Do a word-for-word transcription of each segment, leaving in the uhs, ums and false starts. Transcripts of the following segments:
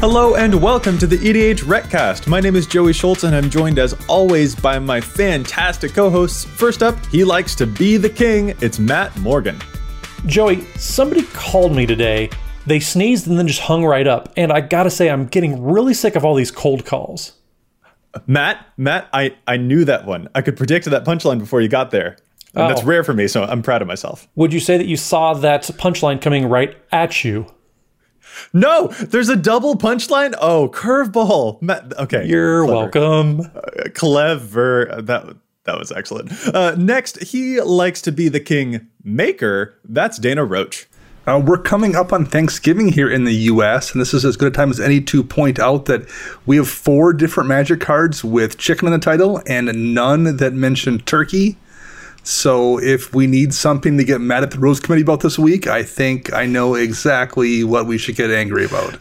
Hello and welcome to the E D H Recast. My name is Joey Schultz and I'm joined as always by my fantastic co-hosts. First up, he likes to be the king. It's Matt Morgan. Joey, somebody called me today. They sneezed and then just hung right up. And I gotta say, I'm getting really sick of all these cold calls. Matt, Matt, I, I knew that one. I could predict that punchline before you got there. And Oh. that's rare for me, so I'm proud of myself. Would you say that you saw that punchline coming right at you? No, there's a double punchline. Oh, curveball. Matt, okay. You're clever. welcome. Uh, clever. That that was excellent. Uh, next, he likes to be the king maker. That's Dana Roach. Uh, we're coming up on Thanksgiving here in the U S, and this is as good a time as any to point out that we have four different Magic cards with chicken in the title and none that mention turkey. So if we need something to get mad at the Rules Committee about this week, I think I know exactly what we should get angry about.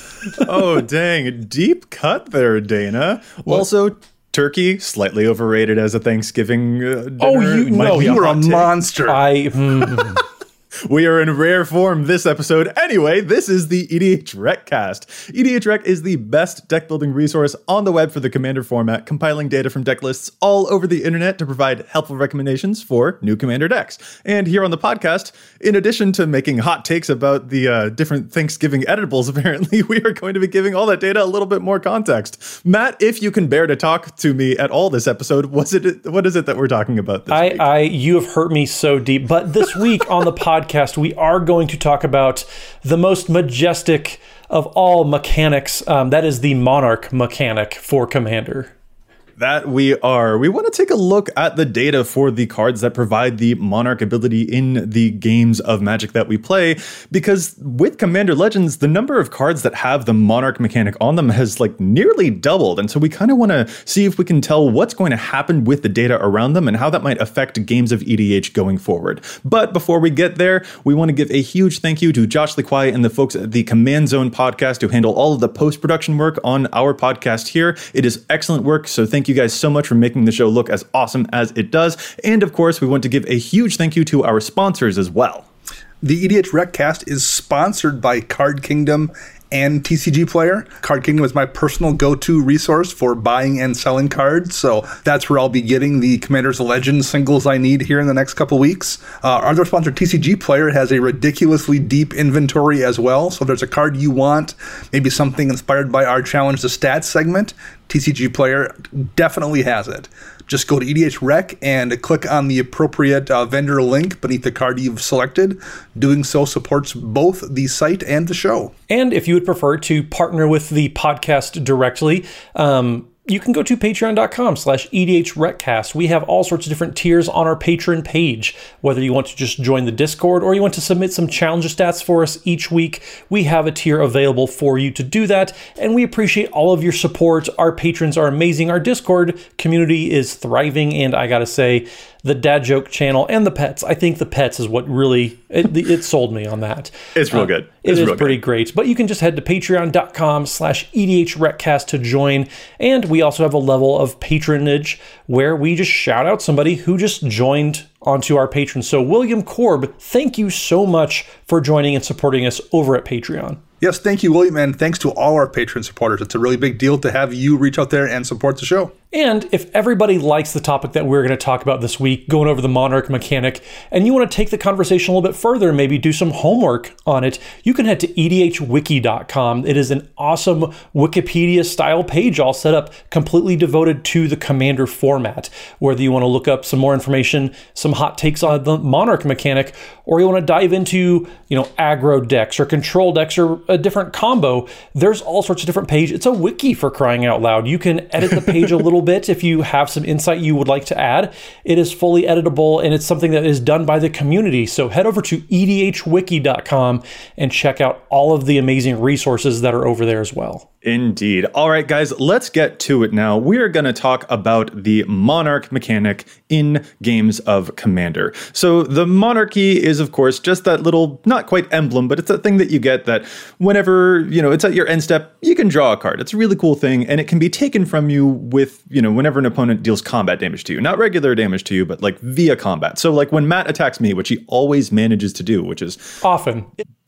Oh, dang. Deep cut there, Dana. What? Also, turkey, slightly overrated as a Thanksgiving uh, dinner. Oh, you Might know, be You are a hot take. monster. I... mm, We are in rare form this episode. Anyway, this is the E D H Recast. E D H Rec is the best deck building resource on the web for the Commander format, compiling data from deck lists all over the internet to provide helpful recommendations for new Commander decks. And here on the podcast, in addition to making hot takes about the uh, different Thanksgiving editables, apparently, we are going to be giving all that data a little bit more context. Matt, if you can bear to talk to me at all this episode, what's it, what is it that we're talking about this I, week? I, you have hurt me so deep. But this week on the podcast, we are going to talk about the most majestic of all mechanics. Um, that is the Monarch mechanic for Commander. That we are. We want to take a look at the data for the cards that provide the Monarch ability in the games of Magic that we play, because with Commander Legends, the number of cards that have the Monarch mechanic on them has like nearly doubled. And so we kind of want to see if we can tell what's going to happen with the data around them and how that might affect games of E D H going forward. But before we get there, we want to give a huge thank you to Josh Lequai and the folks at the Command Zone podcast who handle all of the post-production work on our podcast here. It is excellent work, so thank you guys so much for making the show look as awesome as it does. And of course, we want to give a huge thank you to our sponsors as well. The E D H Recast is sponsored by Card Kingdom and T C G Player. Card Kingdom is my personal go-to resource for buying and selling cards, so that's where I'll be getting the Commander's Legends singles I need here in the next couple weeks. Uh, our other sponsor, T C G Player, has a ridiculously deep inventory as well, so if there's a card you want, maybe something inspired by our Challenge the Stats segment, T C G Player definitely has it. Just go to E D H Rec and click on the appropriate uh, vendor link beneath the card you've selected. Doing so supports both the site and the show. And if you would prefer to partner with the podcast directly, um, you can go to patreon.com slash EDHRecast. We have all sorts of different tiers on our Patreon page. Whether you want to just join the Discord or you want to submit some challenge stats for us each week, we have a tier available for you to do that. And we appreciate all of your support. Our patrons are amazing. Our Discord community is thriving. And I gotta say, the Dad Joke channel and the pets. I think the pets is what really, it, it sold me on that. It's real Uh, good. It It's is real pretty good. great. But you can just head to patreon.com slash EDHRecast to join. And we also have a level of patronage where we just shout out somebody who just joined onto our Patreon. So William Korb, thank you so much for joining and supporting us over at Patreon. Yes, thank you, William, and thanks to all our Patreon supporters. It's a really big deal to have you reach out there and support the show. And if everybody likes the topic that we're going to talk about this week, going over the Monarch mechanic, and you want to take the conversation a little bit further, maybe do some homework on it, you can head to E D H wiki dot com. It is an awesome Wikipedia-style page all set up, completely devoted to the Commander format. Whether you want to look up some more information, some hot takes on the Monarch mechanic, or you want to dive into, you know, aggro decks or control decks or a different combo, there's all sorts of different pages. It's a wiki, for crying out loud. You can edit the page a little bit if you have some insight you would like to add. It is fully editable and it's something that is done by the community. So head over to E D H wiki dot com and check out all of the amazing resources that are over there as well. Indeed. All right, guys, let's get to it now. We are going to talk about the Monarch mechanic in games of Commander. So the monarchy is, of course, just that little, not quite emblem, but it's that thing that you get that whenever, you know, it's at your end step, you can draw a card. It's a really cool thing, and it can be taken from you with, you know, whenever an opponent deals combat damage to you. Not regular damage to you, but like via combat. So like when Matt attacks me, which he always manages to do, which is Often.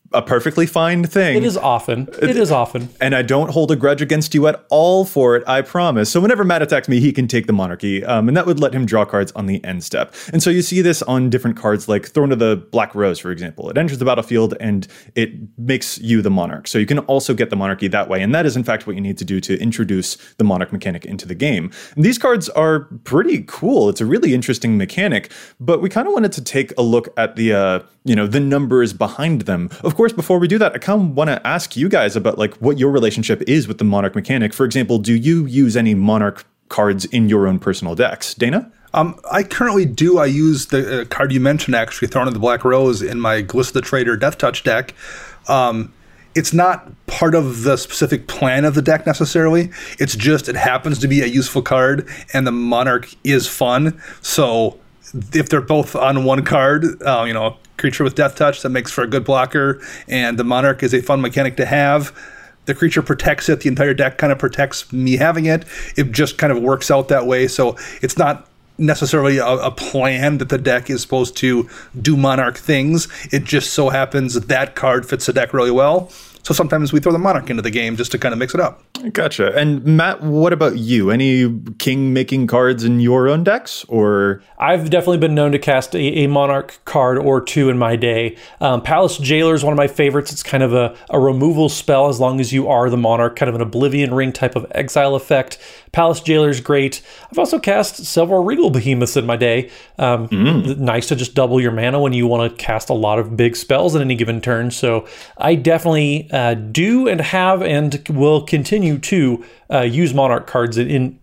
a perfectly fine thing. It is often. It is often. And I don't hold a grudge against you at all for it, I promise. So whenever Matt attacks me, he can take the Monarchy, um, and that would let him draw cards on the end step. And so you see this on different cards like Throne of the Black Rose, for example. It enters the battlefield and it makes you the Monarch. So you can also get the Monarchy that way. And that is, in fact, what you need to do to introduce the Monarch mechanic into the game. And these cards are pretty cool. It's a really interesting mechanic, but we kind of wanted to take a look at the, uh, you know, the numbers behind them. Of course, before we do that, I kind of want to ask you guys about like what your relationship is with the Monarch mechanic. For example, do you use any Monarch cards in your own personal decks? Dana? Um, I currently do. I use the uh, card you mentioned, actually, Throne of the Black Rose, in my Glissa the Trader Death Touch deck. Um, it's not part of the specific plan of the deck necessarily. It's just it happens to be a useful card, and the Monarch is fun. So if they're both on one card, uh, you know, creature with Death Touch, that makes for a good blocker, and the Monarch is a fun mechanic to have. The creature protects it. The entire deck kind of protects me having it. It just kind of works out that way. So it's not necessarily a, a plan that the deck is supposed to do Monarch things. It just so happens that that card fits the deck really well. So sometimes we throw the Monarch into the game just to kind of mix it up. Gotcha. And Matt, what about you? Any king-making cards in your own decks? Or I've definitely been known to cast a, a Monarch card or two in my day. Um, Palace Jailer is one of my favorites. It's kind of a, a removal spell as long as you are the Monarch, kind of an Oblivion Ring type of exile effect. Palace Jailer is great. I've also cast several Regal Behemoths in my day. Um, mm. Nice to just double your mana when you want to cast a lot of big spells in any given turn. So I definitely uh, do and have and will continue to uh, use Monarch cards in, in,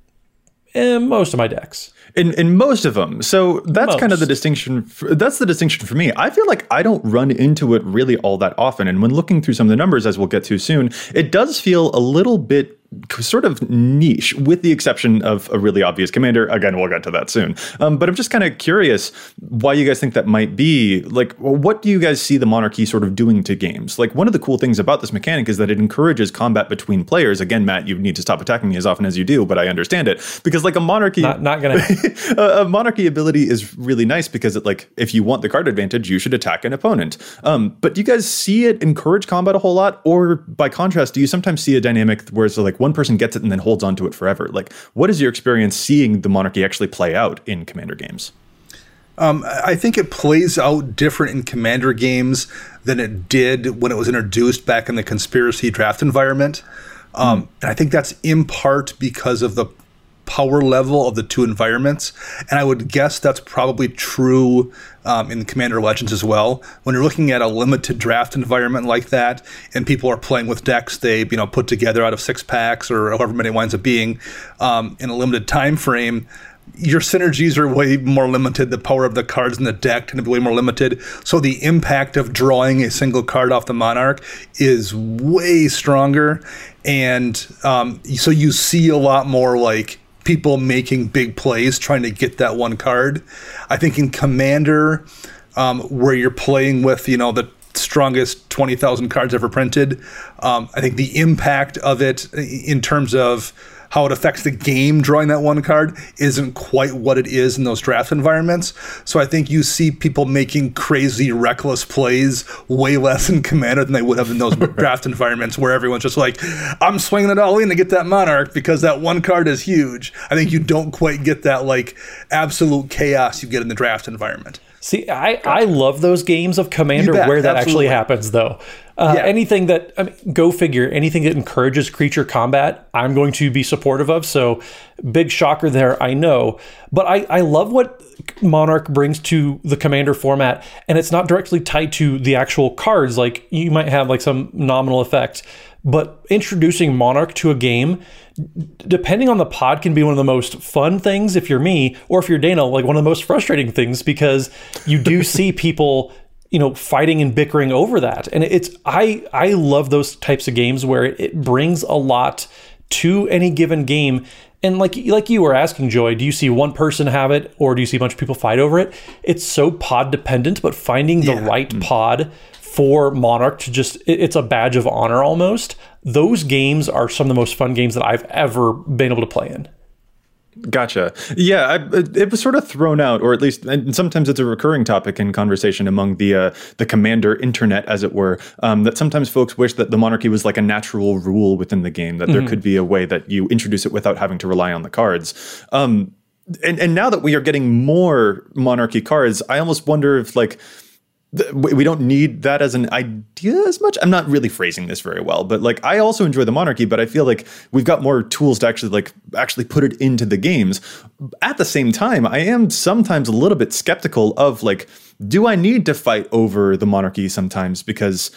in most of my decks. In in most of them. So that's most. kind of the distinction. For, that's the distinction for me. I feel like I don't run into it really all that often. And when looking through some of the numbers, as we'll get to soon, it does feel a little bit sort of niche, with the exception of a really obvious commander. Again, we'll get to that soon. Um, but I'm just kind of curious why you guys think that might be. Like, well, what do you guys see the Monarchy sort of doing to games? Like, one of the cool things about this mechanic is that it encourages combat between players. Again, Matt, you need to stop attacking me as often as you do, but I understand it. Because like a Monarchy... Not, not gonna... a, a Monarchy ability is really nice because it, like, if you want the card advantage, you should attack an opponent. Um, but do you guys see it encourage combat a whole lot? Or by contrast, do you sometimes see a dynamic where it's like one person gets it and then holds on to it forever? Like, what is your experience seeing the Monarchy actually play out in Commander games? Um, I think it plays out different in Commander games than it did when it was introduced back in the Conspiracy draft environment. Um, mm. And I think that's in part because of the power level of the two environments. And I would guess that's probably true um, in Commander Legends as well. When you're looking at a limited draft environment like that, and people are playing with decks they you know put together out of six packs or however many it winds up being um, in a limited time frame, your synergies are way more limited. The power of the cards in the deck tend to be way more limited. So the impact of drawing a single card off the Monarch is way stronger. And um, so you see a lot more like people making big plays trying to get that one card. I think in Commander, um, where you're playing with, you know, the strongest twenty thousand cards ever printed, um, I think the impact of it in terms of how it affects the game drawing that one card isn't quite what it is in those draft environments. So I think you see people making crazy, reckless plays way less in Commander than they would have in those draft environments where everyone's just like, I'm swinging it all in to get that Monarch because that one card is huge. I think you don't quite get that like absolute chaos you get in the draft environment. See, I, I love those games of Commander bet, where that absolutely. actually happens, though. Uh, yeah. Anything that, I mean, go figure, anything that encourages creature combat, I'm going to be supportive of. So, big shocker there, I know. But I, I love what Monarch brings to the Commander format, and it's not directly tied to the actual cards. Like, you might have like some nominal effect, but introducing Monarch to a game, depending on the pod, can be one of the most fun things if you're me, or if you're Dana, like one of the most frustrating things, because you do see people, you know, fighting and bickering over that. And it's, I, I love those types of games where it, it brings a lot to any given game. And like, like you were asking, Joy, do you see one person have it or do you see a bunch of people fight over it? It's so pod dependent, but finding the yeah. right pod for Monarch to just, it's a badge of honor almost. Those games are some of the most fun games that I've ever been able to play in. Gotcha. Yeah, I, it was sort of thrown out, or at least, and sometimes it's a recurring topic in conversation among the uh, the Commander internet, as it were, um, that sometimes folks wish that the monarchy was like a natural rule within the game, that mm-hmm. there could be a way that you introduce it without having to rely on the cards. Um, and, and now that we are getting more monarchy cards, I almost wonder if like, we don't need that as an idea as much. I'm not really phrasing this very well, but like I also enjoy the monarchy, but I feel like we've got more tools to actually like actually put it into the games. At the same time, I am sometimes a little bit skeptical of like, do I need to fight over the monarchy sometimes? Because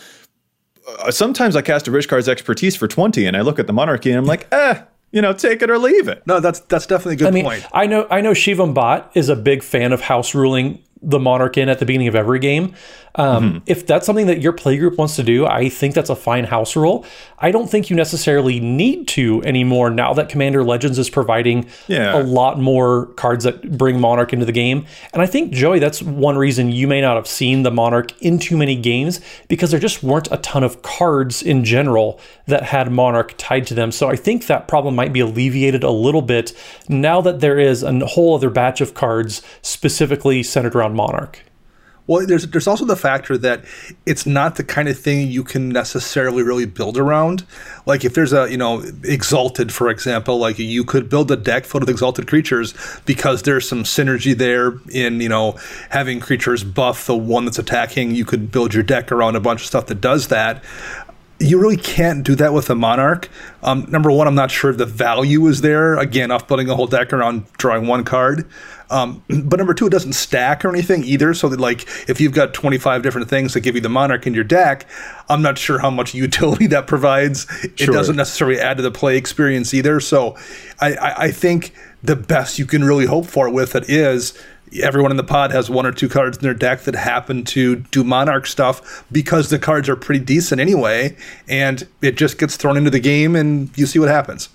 uh, sometimes I cast a Rishkar's Expertise for twenty and I look at the monarchy and I'm like, eh, you know, take it or leave it. No, that's that's definitely a good I mean, point. I know I know Shivam Bhatt is a big fan of house ruling the monarch in at the beginning of every game. Um, mm-hmm. If that's something that your playgroup wants to do, I think that's a fine house rule. I don't think you necessarily need to anymore now that Commander Legends is providing yeah. a lot more cards that bring Monarch into the game. And I think, Joey, that's one reason you may not have seen the Monarch in too many games, because there just weren't a ton of cards in general that had Monarch tied to them. So I think that problem might be alleviated a little bit now that there is a whole other batch of cards specifically centered around Monarch. Well, there's there's also the factor that it's not the kind of thing you can necessarily really build around. Like if there's a, you know, Exalted, for example, like you could build a deck filled with Exalted creatures because there's some synergy there in, you know, having creatures buff the one that's attacking. You could build your deck around a bunch of stuff that does that. You really can't do that with a Monarch. Um, number one, I'm not sure the value is there. Again, off building a whole deck around drawing one card. Um, but number two, it doesn't stack or anything either. So that, like, if you've got twenty-five different things that give you the Monarch in your deck, I'm not sure how much utility that provides. It sure. doesn't necessarily add to the play experience either. So I, I, I think the best you can really hope for with it is everyone in the pod has one or two cards in their deck that happen to do Monarch stuff because the cards are pretty decent anyway, and it just gets thrown into the game and you see what happens.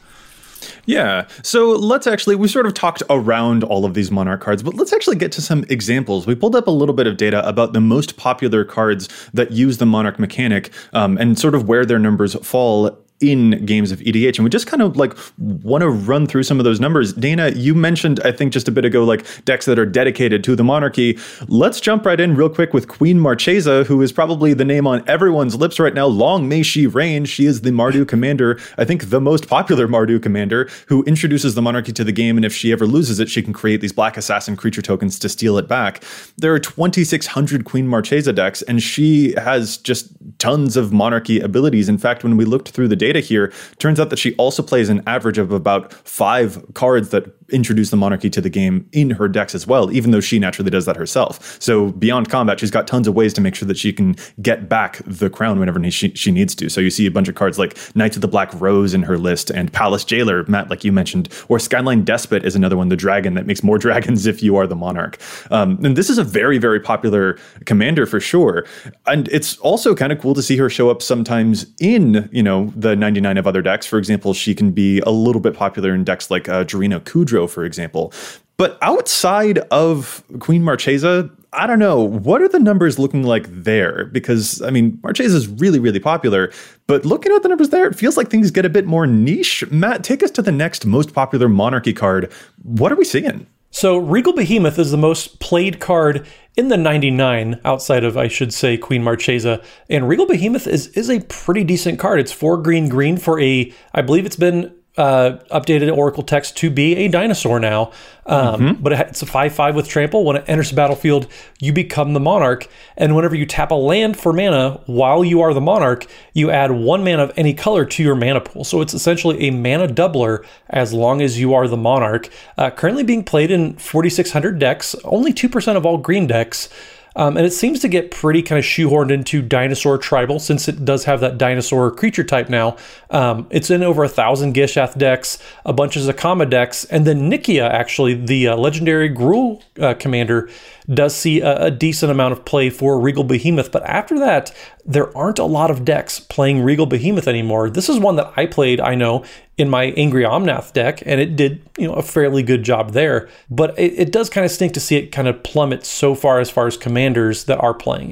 Yeah, so let's actually, we sort of talked around all of these Monarch cards, but let's actually get to some examples. We pulled up a little bit of data about the most popular cards that use the Monarch mechanic um, and sort of where their numbers fall in games of E D H. And we just kind of like want to run through some of those numbers. Dana, you mentioned, I think just a bit ago, like decks that are dedicated to the monarchy. Let's jump right in real quick with Queen Marchesa, who is probably the name on everyone's lips right now. Long may she reign. She is the Mardu commander, I think the most popular Mardu commander, who introduces the monarchy to the game. And if she ever loses it, she can create these black assassin creature tokens to steal it back. There are twenty-six hundred Queen Marchesa decks, and she has just tons of monarchy abilities. In fact, when we looked through the data here, turns out that she also plays an average of about five cards that introduce the monarchy to the game in her decks as well, even though she naturally does that herself. So beyond combat, she's got tons of ways to make sure that she can get back the crown whenever she, she needs to. So you see a bunch of cards like Knights of the Black Rose in her list, and Palace Jailer, Matt, like you mentioned, or Skyline Despot is another one, the dragon that makes more dragons if you are the monarch. Um, and this is a very, very popular commander for sure. And it's also kind of cool to see her show up sometimes in, you know, the ninety-nine of other decks. For example, she can be a little bit popular in decks like uh, Jarino Kudro, for example. But outside of Queen Marchesa, I don't know, what are the numbers looking like there? Because, I mean, Marchesa is really, really popular, but looking at the numbers there, it feels like things get a bit more niche. Matt, take us to the next most popular monarchy card. What are we seeing? So Regal Behemoth is the most played card in the ninety-nine, outside of, I should say, Queen Marchesa. And Regal Behemoth is is a pretty decent card. It's four green green for a, I believe it's been uh, updated Oracle text to be a dinosaur now. Um, mm-hmm. But it's a five five with trample. When it enters the battlefield, you become the monarch. And whenever you tap a land for mana while you are the monarch, you add one mana of any color to your mana pool. So it's essentially a mana doubler as long as you are the monarch. Uh, currently being played in forty-six hundred decks, only two percent of all green decks. Um, and it seems to get pretty kind of shoehorned into dinosaur tribal, since it does have that dinosaur creature type now. Um, it's in over a thousand Gishath decks, a bunch of Zakama decks, and then Nikia, actually, the uh, legendary Gruul uh, commander, does see a, a decent amount of play for Regal Behemoth. But after that, there aren't a lot of decks playing Regal Behemoth anymore. This is one that I played, I know, in my Angry Omnath deck, and it did, you know, a fairly good job there. But it, it does kind of stink to see it kind of plummet so far as far as commanders that are playing it.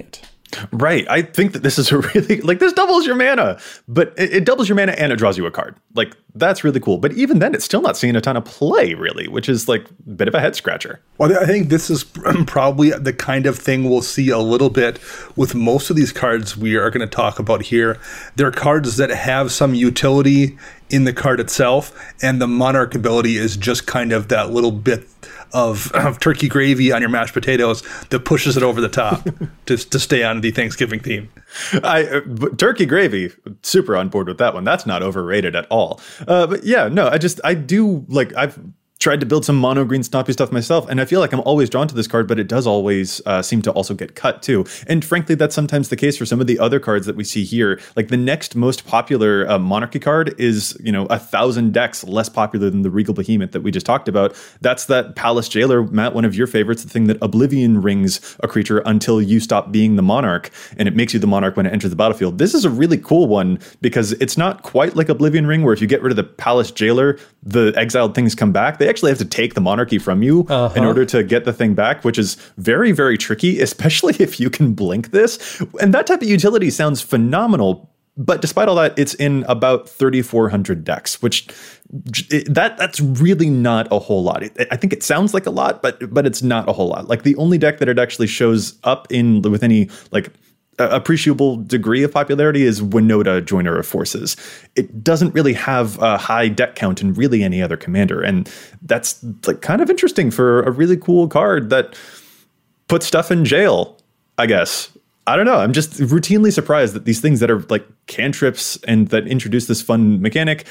Right. I think that this is a really, like, this doubles your mana, but it, it doubles your mana and it draws you a card. Like, that's really cool. But even then, it's still not seeing a ton of play, really, which is like a bit of a head scratcher. Well, I think this is probably the kind of thing we'll see a little bit with most of these cards we are going to talk about here. They're cards that have some utility in the card itself, and the Monarch ability is just kind of that little bit of, of turkey gravy on your mashed potatoes that pushes it over the top to, to stay on the Thanksgiving theme. I uh, turkey gravy, super on board with that one. That's not overrated at all. Uh, but yeah, no, I just, I do, like, I've tried to build some mono green Snoppy stuff myself, and I feel like I'm always drawn to this card, but it does always uh, seem to also get cut too. And frankly, that's sometimes the case for some of the other cards that we see here. Like the next most popular uh, Monarchy card is, you know, a thousand decks less popular than the Regal Behemoth that we just talked about. That's that Palace Jailer, Matt, one of your favorites, the thing that Oblivion rings a creature until you stop being the Monarch, and it makes you the Monarch when it enters the battlefield. This is a really cool one because it's not quite like Oblivion Ring, where if you get rid of the Palace Jailer, the exiled things come back. They actually have to take the monarchy from you uh-huh. in order to get the thing back, which is very, very tricky, especially if you can blink this. And that type of utility sounds phenomenal. But despite all that, it's in about thirty-four hundred decks, which it, that that's really not a whole lot. It, I think it sounds like a lot, but but it's not a whole lot. Like the only deck that it actually shows up in with any like appreciable degree of popularity is Winota, Joiner of Forces. It doesn't really have a high deck count in really any other commander, and that's like kind of interesting for a really cool card that puts stuff in jail, I guess. I don't know. I'm just routinely surprised that these things that are like cantrips and that introduce this fun mechanic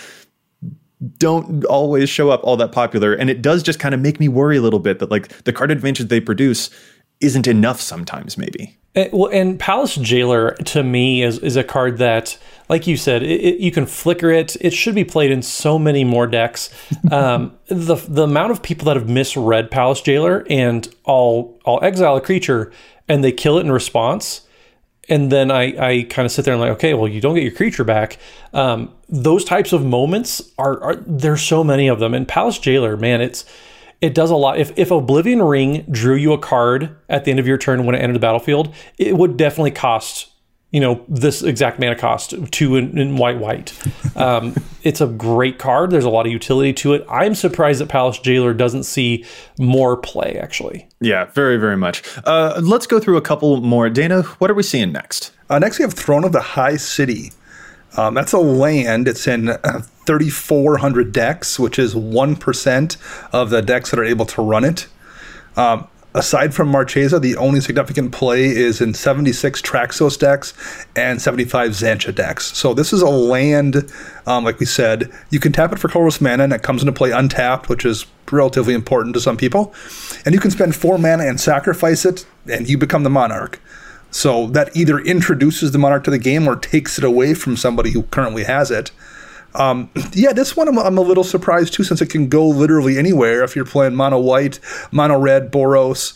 don't always show up all that popular, and it does just kind of make me worry a little bit that like the card advantage they produce isn't enough sometimes, maybe. And, well, and Palace Jailer to me is is a card that, like you said, it, it, you can flicker it. It should be played in so many more decks. Um, the the amount of people that have misread Palace Jailer and I'll I'll exile a creature and they kill it in response, and then I I kind of sit there and like, okay, well, you don't get your creature back. Um, those types of moments are, are there's so many of them. And Palace Jailer, man, it's It does a lot. If if Oblivion Ring drew you a card at the end of your turn when it entered the battlefield, it would definitely cost, you know, this exact mana cost, two in, in white, white. Um, it's a great card. There's a lot of utility to it. I'm surprised that Palace Jailer doesn't see more play, actually. Yeah, very, very much. Uh, let's go through a couple more. Dana, what are we seeing next? Uh, next, we have Throne of the High City. Um, that's a land. It's in uh, thirty-four hundred decks, which is one percent of the decks that are able to run it. Um, aside from Marchesa, the only significant play is in seventy-six Traxos decks and seventy-five Xantcha decks. So this is a land, um, like we said, you can tap it for colorless mana, and it comes into play untapped, which is relatively important to some people. And you can spend four mana and sacrifice it, and you become the Monarch. So that either introduces the Monarch to the game or takes it away from somebody who currently has it. Um, yeah, this one I'm, I'm a little surprised too, since it can go literally anywhere if you're playing mono white, mono red, Boros,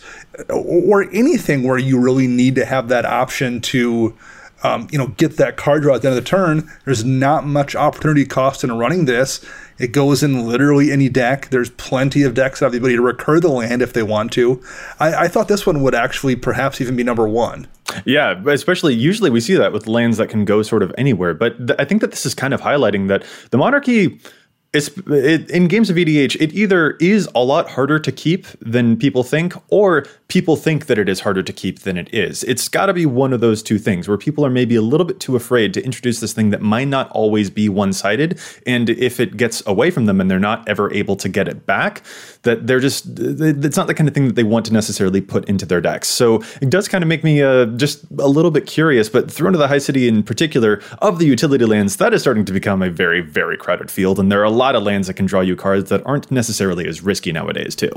or anything where you really need to have that option to um, you know, get that card draw at the end of the turn. There's not much opportunity cost in running this. It goes in literally any deck. There's plenty of decks that have the ability to recur the land if they want to. I, I thought this one would actually perhaps even be number one. Yeah, especially usually we see that with lands that can go sort of anywhere. But th- I think that this is kind of highlighting that the Monarchy is, it, in games of E D H, it either is a lot harder to keep than people think, or people think that it is harder to keep than it is. It's got to be one of those two things where people are maybe a little bit too afraid to introduce this thing that might not always be one-sided. And if it gets away from them and they're not ever able to get it back, that they're just, it's not the kind of thing that they want to necessarily put into their decks. So it does kind of make me uh, just a little bit curious, but Throne of the High City in particular, of the utility lands, that is starting to become a very, very crowded field. And there are a lot of lands that can draw you cards that aren't necessarily as risky nowadays too.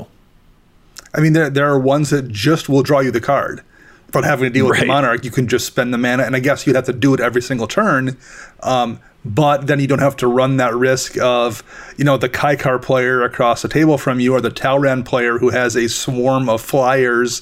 I mean, there there are ones that just will draw you the card without having to deal with right. the Monarch. You can just spend the mana, and I guess you'd have to do it every single turn. Um, but then you don't have to run that risk of, you know, the Kaikar player across the table from you or the Talran player who has a swarm of flyers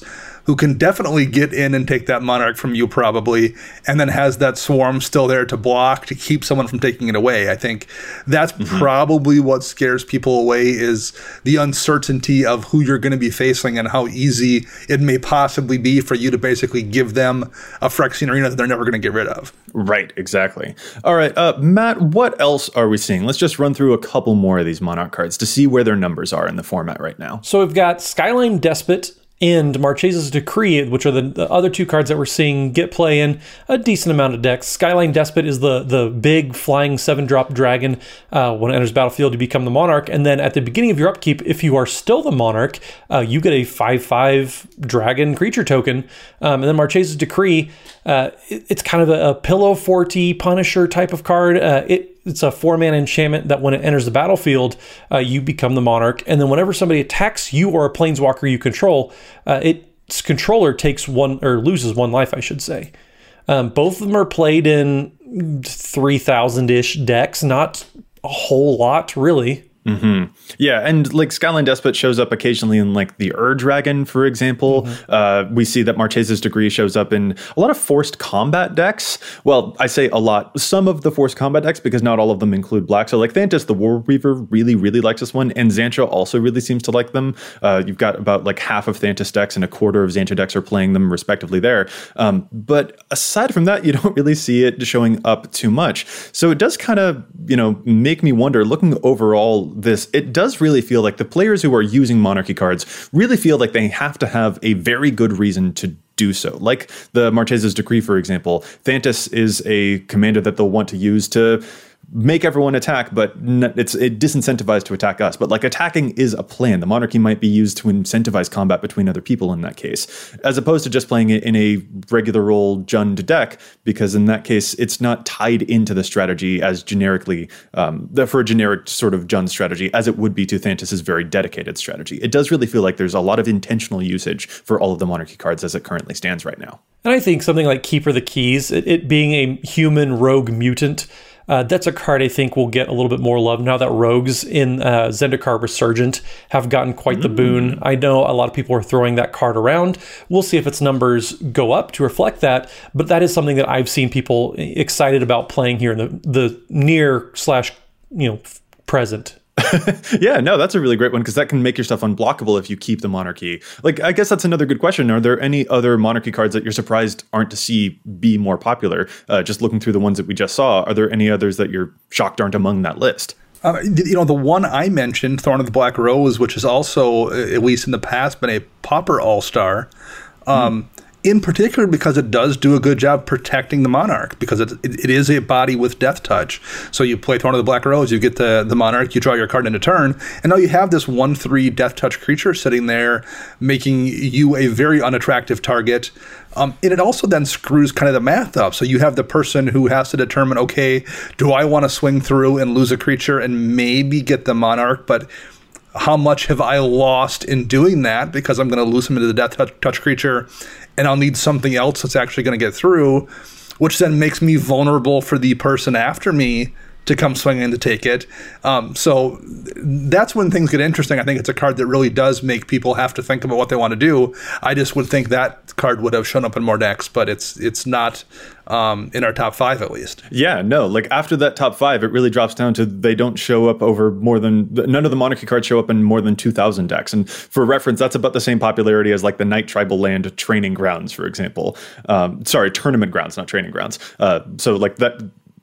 who can definitely get in and take that monarch from you probably, and then has that swarm still there to block to keep someone from taking it away. I think that's mm-hmm. probably what scares people away, is the uncertainty of who you're going to be facing and how easy it may possibly be for you to basically give them a Phyrexian Arena that they're never going to get rid of. Right, exactly. All right, uh, Matt, what else are we seeing? Let's just run through a couple more of these Monarch cards to see where their numbers are in the format right now. So we've got Skyline Despot and Marchesa's Decree, which are the, the other two cards that we're seeing get play in a decent amount of decks. Skyline Despot is the the big flying seven-drop dragon. Uh, when it enters battlefield, you become the Monarch. And then at the beginning of your upkeep, if you are still the Monarch, uh, you get a five five dragon creature token. Um, and then Marchesa's Decree, uh, it, it's kind of a, a Pillow Forty Punisher type of card. Uh, it It's a four-mana enchantment that when it enters the battlefield, uh, you become the Monarch. And then whenever somebody attacks you or a Planeswalker you control, uh, its controller takes one, or loses one life, I should say. Um, both of them are played in three thousand-ish decks, not a whole lot, really. Mm-hmm. Yeah, and like Skyline Despot shows up occasionally in like the Ur Dragon, for example. Mm-hmm. Uh, we see that Marchesa's Decree shows up in a lot of forced combat decks. Well, I say a lot. Some of the forced combat decks, because not all of them include black. So like Thantis, the War Weaver, really, really likes this one. And Xantcha also really seems to like them. Uh, you've got about like half of Thantis decks and a quarter of Xantcha decks are playing them respectively there. Um, but aside from that, you don't really see it showing up too much. So it does kind of, you know, make me wonder, looking overall this, it does really feel like the players who are using Monarchy cards really feel like they have to have a very good reason to do so. Like the Marchesa's Decree, for example, Thantis is a commander that they'll want to use to make everyone attack, but it's it disincentivized to attack us. But like attacking is a plan. The Monarchy might be used to incentivize combat between other people in that case, as opposed to just playing it in a regular old Jund deck, because in that case, it's not tied into the strategy as generically, um, for a generic sort of Jund strategy, as it would be to Thantis's very dedicated strategy. It does really feel like there's a lot of intentional usage for all of the Monarchy cards as it currently stands right now. And I think something like Keeper of the Keys, it, it being a human rogue mutant, Uh, that's a card I think will get a little bit more love now that rogues in uh, Zendikar Resurgent have gotten quite the mm. boon. I know a lot of people are throwing that card around. We'll see if its numbers go up to reflect that, but that is something that I've seen people excited about playing here in the, the near slash, you know, present. Yeah, no, that's a really great one, because that can make your stuff unblockable if you keep the Monarchy. Like, I guess that's another good question. Are there any other Monarchy cards that you're surprised aren't to see be more popular? Uh, just looking through the ones that we just saw, are there any others that you're shocked aren't among that list? Uh, you know, the one I mentioned, Thorn of the Black Rose, which is also, at least in the past, been a Pauper All-Star. Um, mm. In particular, because it does do a good job protecting the Monarch, because it, it, it is a body with Death Touch. So you play Thorn of the Black Rose, you get the, the Monarch, you draw your card into turn, and now you have this one three Death Touch creature sitting there, making you a very unattractive target. Um, and it also then screws kind of the math up. So you have the person who has to determine, okay, do I want to swing through and lose a creature and maybe get the Monarch, but how much have I lost in doing that, because I'm going to lose him into the Death touch, touch creature, and I'll need something else that's actually going to get through, which then makes me vulnerable for the person after me to come swinging to take it. Um, so that's when things get interesting. I think it's a card that really does make people have to think about what they want to do. I just would think that card would have shown up in more decks, but it's it's not um, in our top five at least. Yeah, no, like after that top five, it really drops down to they don't show up over more than, none of the Monarchy cards show up in more than two thousand decks. And for reference, that's about the same popularity as like the Night Tribal Land Training Grounds, for example. Um, sorry, Tournament Grounds, not Training Grounds. Uh, so like that,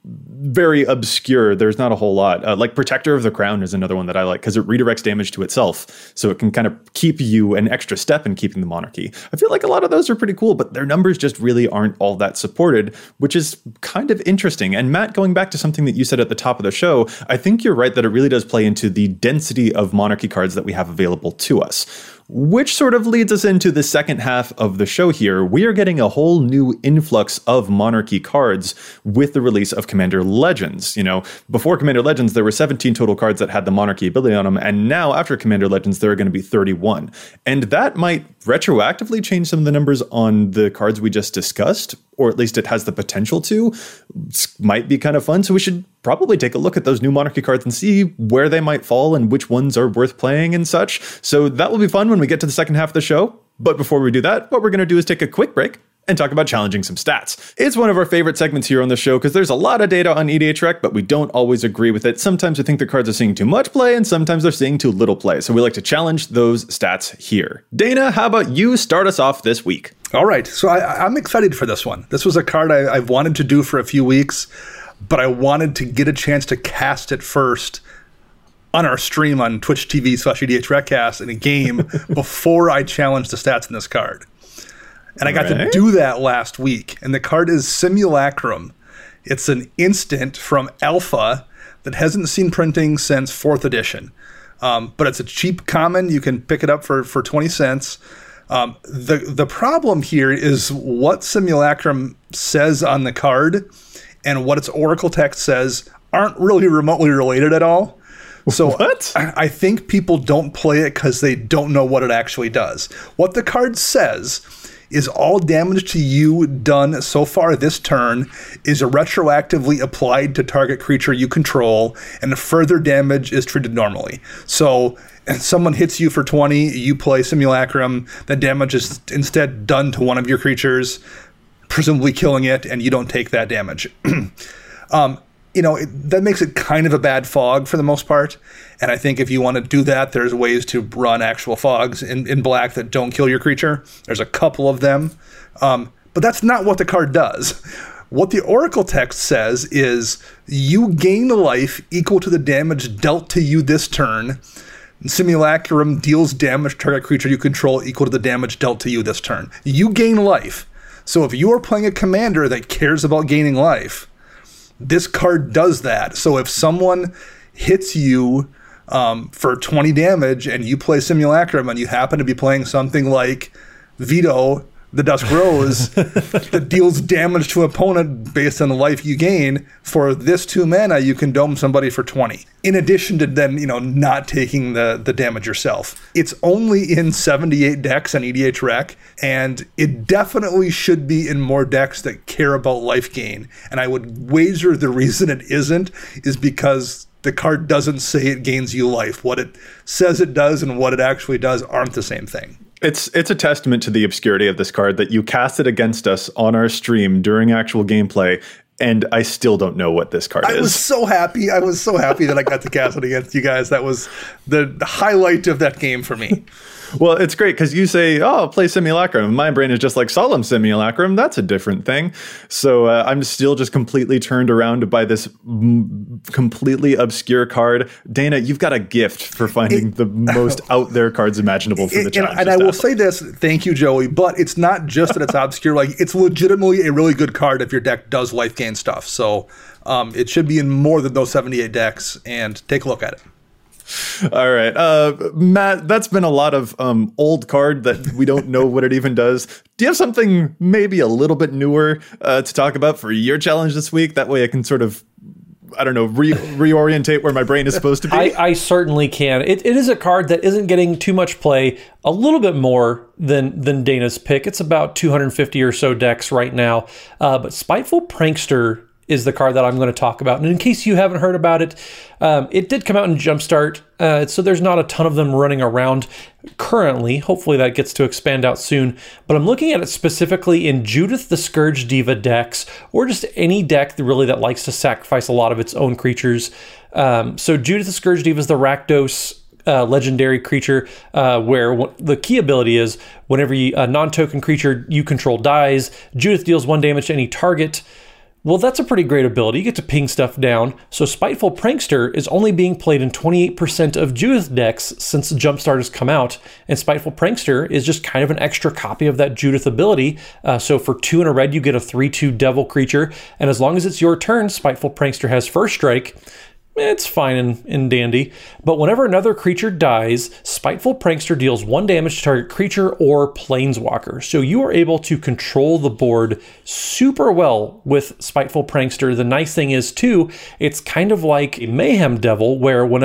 very obscure. There's not a whole lot. Uh, like Protector of the Crown is another one that I like, because it redirects damage to itself, so it can kind of keep you an extra step in keeping the Monarchy. I feel like a lot of those are pretty cool, but their numbers just really aren't all that supported, which is kind of interesting. And Matt, going back to something that you said at the top of the show, I think you're right that it really does play into the density of Monarchy cards that we have available to us. Which sort of leads us into the second half of the show here. We are getting a whole new influx of Monarchy cards with the release of Commander Legends. You know, before Commander Legends, there were seventeen total cards that had the Monarchy ability on them, and now after Commander Legends, there are going to be thirty-one. And that might retroactively change some of the numbers on the cards we just discussed, or at least it has the potential to. It might be kind of fun, so we should probably take a look at those new Monarchy cards and see where they might fall and which ones are worth playing and such. So that will be fun when we get to the second half of the show. But before we do that, what we're going to do is take a quick break and talk about challenging some stats. It's one of our favorite segments here on the show because there's a lot of data on E D H Rec, but we don't always agree with it. Sometimes we think the cards are seeing too much play, and sometimes they're seeing too little play. So we like to challenge those stats here. Dana, how about you start us off this week? All right. So I, I'm excited for this one. This was a card I, I've wanted to do for a few weeks, but I wanted to get a chance to cast it first on our stream on Twitch T V slash E D H Recast in a game before I challenged the stats in this card. And I got right. to do that last week. And the card is Simulacrum. It's an instant from Alpha that hasn't seen printing since fourth edition. Um, but it's a cheap common. You can pick it up for, for twenty cents. Um, the, the problem here is what Simulacrum says on the card and what its Oracle text says aren't really remotely related at all. So what? I, I think people don't play it because they don't know what it actually does. What the card says is all damage to you done so far this turn is retroactively applied to target creature you control, and further damage is treated normally. So if someone hits you for twenty, you play Simulacrum, the damage is instead done to one of your creatures, presumably killing it, and you don't take that damage. um, you know, it, that makes it kind of a bad fog for the most part. And I think if you want to do that, there's ways to run actual fogs in, in black that don't kill your creature. There's a couple of them. Um, but that's not what the card does. What the Oracle text says is you gain life equal to the damage dealt to you this turn. Simulacrum deals damage to target creature you control equal to the damage dealt to you this turn. You gain life. So if you are playing a commander that cares about gaining life, this card does that. So if someone hits you um, for twenty damage and you play Simulacrum and you happen to be playing something like Vito, the Dusk Rose, that deals damage to an opponent based on the life you gain, for this two mana, you can dome somebody for twenty. In addition to then, you know, not taking the, the damage yourself. It's only in seventy-eight decks on E D H Rec, and it definitely should be in more decks that care about life gain. And I would wager the reason it isn't is because the card doesn't say it gains you life. What it says it does and what it actually does aren't the same thing. It's it's a testament to the obscurity of this card that you cast it against us on our stream during actual gameplay, and I still don't know what this card I is. I was so happy. I was so happy that I got to cast it against you guys. That was the, the highlight of that game for me. Well, it's great because you say, oh, play Simulacrum. My brain is just like, Solemn Simulacrum, that's a different thing. So uh, I'm still just completely turned around by this m- completely obscure card. Dana, you've got a gift for finding it, the most out there cards imaginable for the challenge. And, and I will say this, thank you, Joey, but it's not just that it's obscure. Like, it's legitimately a really good card if your deck does life gain stuff. So um, it should be in more than those seventy-eight decks, and take a look at it. All right. Uh, Matt, that's been a lot of um, old card that we don't know what it even does. Do you have something maybe a little bit newer uh, to talk about for your challenge this week? That way I can sort of, I don't know, re- reorientate where my brain is supposed to be. I, I certainly can. It, it is a card that isn't getting too much play, a little bit more than than Dana's pick. It's about two hundred fifty or so decks right now. Uh, but Spiteful Prankster is the card that I'm going to talk about. And in case you haven't heard about it, um, it did come out in Jumpstart, uh, so there's not a ton of them running around currently. Hopefully that gets to expand out soon. But I'm looking at it specifically in Judith the Scourge Diva decks, or just any deck that really that likes to sacrifice a lot of its own creatures. Um, so Judith the Scourge Diva is the Rakdos Uh, legendary creature uh, where w- the key ability is whenever you, a non-token creature you control dies, Judith deals one damage to any target. Well, that's a pretty great ability. You get to ping stuff down. So Spiteful Prankster is only being played in twenty-eight percent of Judith decks since Jumpstart has come out. And Spiteful Prankster is just kind of an extra copy of that Judith ability. Uh, so for two and a red, you get a three two devil creature. And as long as it's your turn, Spiteful Prankster has first strike. It's fine and, and dandy. But whenever another creature dies, Spiteful Prankster deals one damage to target creature or planeswalker. So you are able to control the board super well with Spiteful Prankster. The nice thing is, too, it's kind of like a Mayhem Devil, where whenever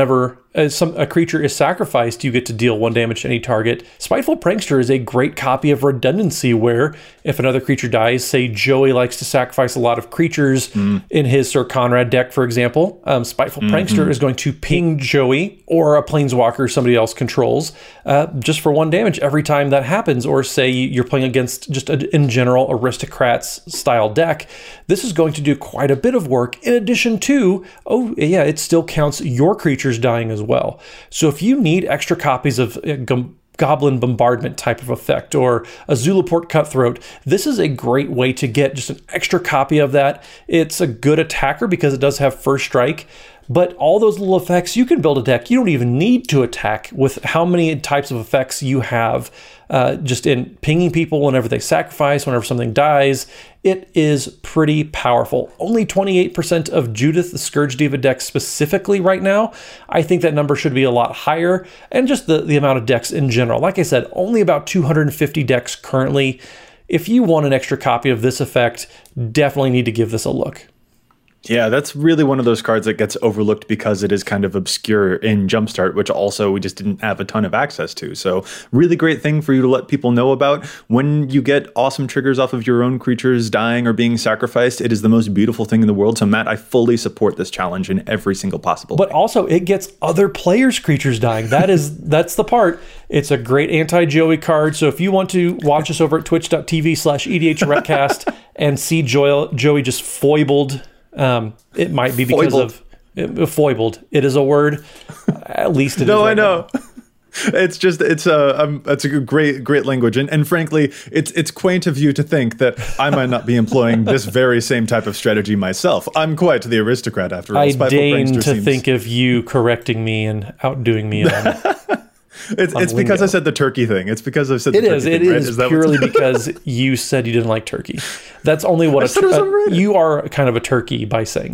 as some a creature is sacrificed, you get to deal one damage to any target. Spiteful Prankster is a great copy of Redundancy, where if another creature dies, say Joey likes to sacrifice a lot of creatures mm. in his Sir Conrad deck, for example, um, Spiteful mm-hmm. Prankster is going to ping Joey or a Planeswalker somebody else controls uh, just for one damage every time that happens. Or say you're playing against just a, in general Aristocrats style deck. This is going to do quite a bit of work in addition to, oh yeah, it still counts your creatures dying as well. So if you need extra copies of uh, Gum- Goblin Bombardment type of effect or a Zulaport Cutthroat, this is a great way to get just an extra copy of that. It's a good attacker because it does have first strike, but all those little effects, you can build a deck. You don't even need to attack with how many types of effects you have uh, just in pinging people whenever they sacrifice, whenever something dies. It is pretty powerful. Only twenty-eight percent of Judith the Scourge Diva decks specifically right now. I think that number should be a lot higher, and just the, the amount of decks in general. Like I said, only about two hundred fifty decks currently. If you want an extra copy of this effect, definitely need to give this a look. Yeah, that's really one of those cards that gets overlooked because it is kind of obscure in Jumpstart, which also we just didn't have a ton of access to. So really great thing for you to let people know about. When you get awesome triggers off of your own creatures dying or being sacrificed, it is the most beautiful thing in the world. So Matt, I fully support this challenge in every single possible But way. Also, it gets other players' creatures dying. That is, that's the part. It's a great anti-Joey card. So if you want to watch us over at twitch.tv slash EDHRecast and see Joey, Joey just foibled... Um, it might be because foibled. of uh, foibled. It is a word. At least it no, is. Right I know. Now. It's just it's a um, it's a great great language, and and frankly, it's it's quaint of you to think that I might not be employing this very same type of strategy myself. I'm quite the aristocrat after all. I Spiteful deign Prankster to seems... think of you correcting me and outdoing me on. It's it's because I said the turkey thing. It's because I've said the it turkey is. thing, It right? is, is that purely because you said you didn't like turkey. That's only what I a, said it was uh, you are kind of a turkey by saying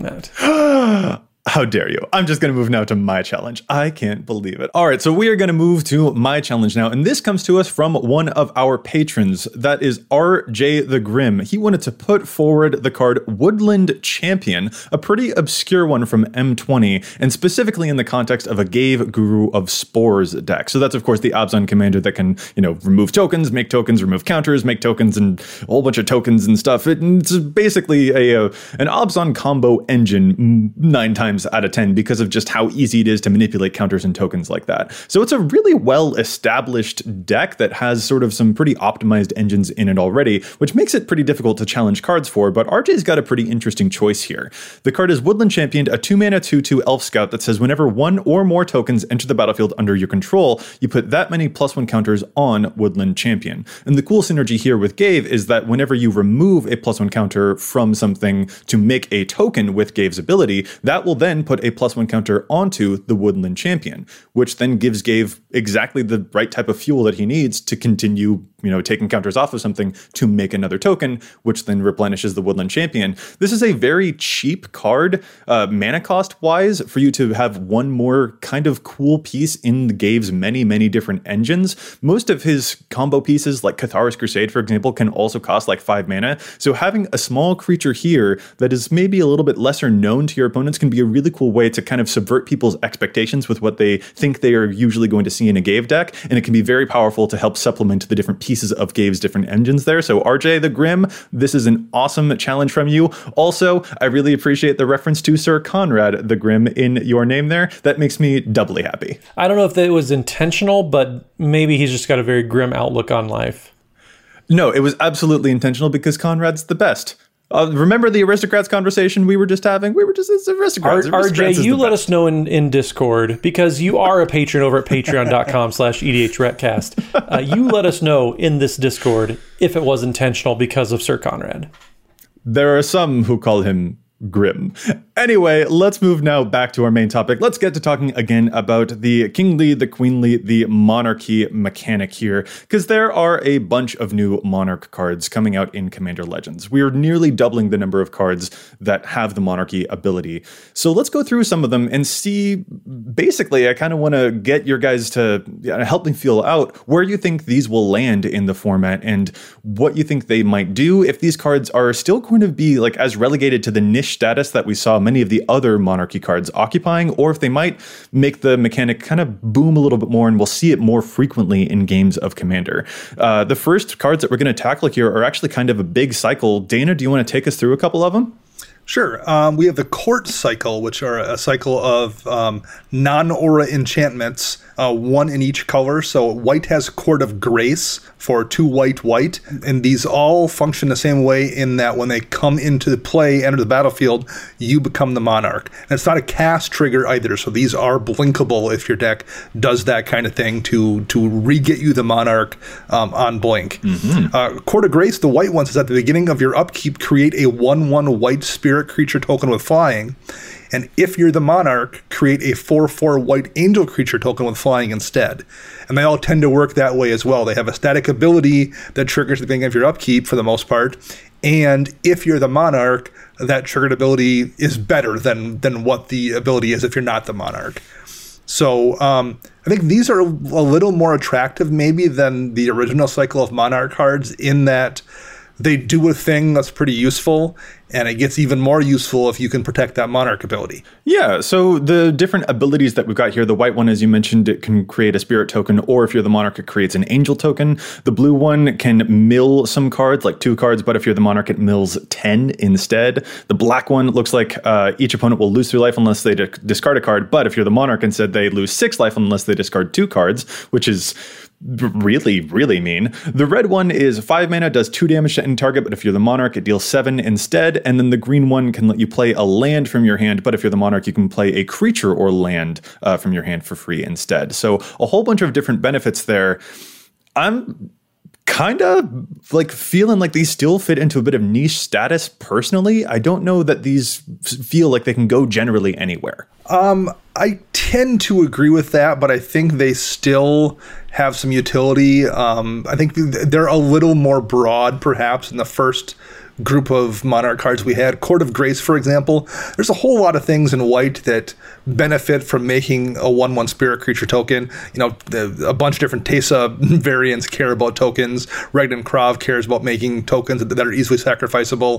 that. How dare you? I'm just going to move now to my challenge. I can't believe it. All right, so we are going to move to my challenge now, and this comes to us from one of our patrons. That is R J the Grim. He wanted to put forward the card Woodland Champion, a pretty obscure one from M twenty, and specifically in the context of a Gave Guru of Spores deck. So that's, of course, the Abzan commander that can, you know, remove tokens, make tokens, remove counters, make tokens, and a whole bunch of tokens and stuff. It, it's basically a, a an Abzan combo engine nine times out of ten because of just how easy it is to manipulate counters and tokens like that. So it's a really well-established deck that has sort of some pretty optimized engines in it already, which makes it pretty difficult to challenge cards for, but R J's got a pretty interesting choice here. The card is Woodland Championed, a two mana two two Elf Scout that says whenever one or more tokens enter the battlefield under your control, you put that many plus one counters on Woodland Champion. And the cool synergy here with Gave is that whenever you remove a plus one counter from something to make a token with Gave's ability, that will then put a plus one counter onto the Woodland Champion, which then gives Gave exactly the right type of fuel that he needs to continue, you know, taking counters off of something to make another token, which then replenishes the Woodland Champion. This is a very cheap card, uh, mana cost wise, for you to have one more kind of cool piece in Gave's many, many different engines. Most of his combo pieces, like Cathar's Crusade, for example, can also cost like five mana. So having a small creature here that is maybe a little bit lesser known to your opponents can be a really cool way to kind of subvert people's expectations with what they think they are usually going to see in a Gave deck, and it can be very powerful to help supplement the different pieces of Gave's different engines there. So R J the Grim, this is an awesome challenge from you. Also, I really appreciate the reference to Sir Conrad the Grim in your name there. That makes me doubly happy. I don't know if that was intentional, but maybe he's just got a very grim outlook on life. No, it was absolutely intentional because Conrad's the best. Uh, remember the Aristocrats conversation we were just having? We were just it's Aristocrats. R- Aristocrats R J, you let best. us know in, in Discord, because you are a patron over at patreon.com slash EDHRecast. Uh, you let us know in this Discord if it was intentional because of Sir Conrad. There are some who call him Grim. Anyway, let's move now back to our main topic. Let's get to talking again about the kingly, the queenly, the monarchy mechanic here, because there are a bunch of new monarch cards coming out in Commander Legends. We are nearly doubling the number of cards that have the monarchy ability. So let's go through some of them and see, basically, I kind of want to get your guys to help me feel out where you think these will land in the format and what you think they might do, if these cards are still going to be like as relegated to the niche status that we saw many of the other Monarchy cards occupying, or if they might make the mechanic kind of boom a little bit more, and we'll see it more frequently in games of Commander. Uh, the first cards that we're going to tackle here are actually kind of a big cycle. Dana, do you want to take us through a couple of them? Sure. Um, we have the Court Cycle, which are a cycle of um, non-aura enchantments, uh, one in each color. So white has Court of Grace for two white, white. And these all function the same way in that when they come into play, enter the battlefield, you become the Monarch. And it's not a cast trigger either. So these are blinkable if your deck does that kind of thing to, to re-get you the Monarch um, on blink. Mm-hmm. Uh, Court of Grace, the white one, says at the beginning of your upkeep, create a one one white spirit creature token with flying, and if you're the Monarch, create a four four white angel creature token with flying instead. And they all tend to work that way as well. They have a static ability that triggers the beginning of your upkeep for the most part, and if you're the Monarch, that triggered ability is better than than what the ability is if you're not the Monarch. So um, I think these are a little more attractive maybe than the original cycle of Monarch cards in that they do a thing that's pretty useful, and it gets even more useful if you can protect that Monarch ability. Yeah, so the different abilities that we've got here, the white one, as you mentioned, it can create a spirit token, or if you're the Monarch, it creates an angel token. The blue one can mill some cards, like two cards, but if you're the Monarch, it mills ten instead. The black one looks like uh, each opponent will lose three life unless they di- discard a card, but if you're the Monarch, instead they lose six life unless they discard two cards, which is really, really mean. The red one is five mana, does two damage to any target, but if you're the Monarch, it deals seven instead. And then the green one can let you play a land from your hand, but if you're the Monarch, you can play a creature or land uh, from your hand for free instead. So a whole bunch of different benefits there. I'm kind of like feeling like these still fit into a bit of niche status personally. I don't know that these feel like they can go generally anywhere. Um, I tend to agree with that, but I think they still have some utility. Um, I think they're a little more broad, perhaps, in the first group of Monarch cards we had. Court of Grace, for example. There's a whole lot of things in white that benefit from making a one one spirit creature token. You know, the, a bunch of different Teysa variants care about tokens. Regnan Krav cares about making tokens that, that are easily sacrificable.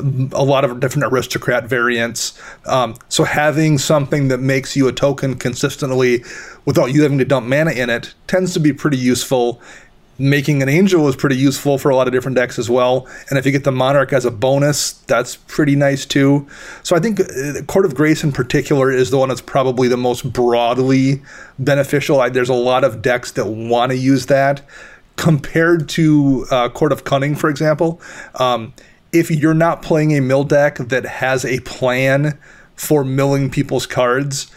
A lot of different aristocrat variants. Um, so having something that makes you a token consistently without you having to dump mana in it tends to be pretty useful. Making an angel is pretty useful for a lot of different decks as well. And if you get the Monarch as a bonus, that's pretty nice too. So I think Court of Grace in particular is the one that's probably the most broadly beneficial. I, there's a lot of decks that want to use that. Compared to uh, Court of Cunning, for example, um, if you're not playing a mill deck that has a plan for milling people's cards,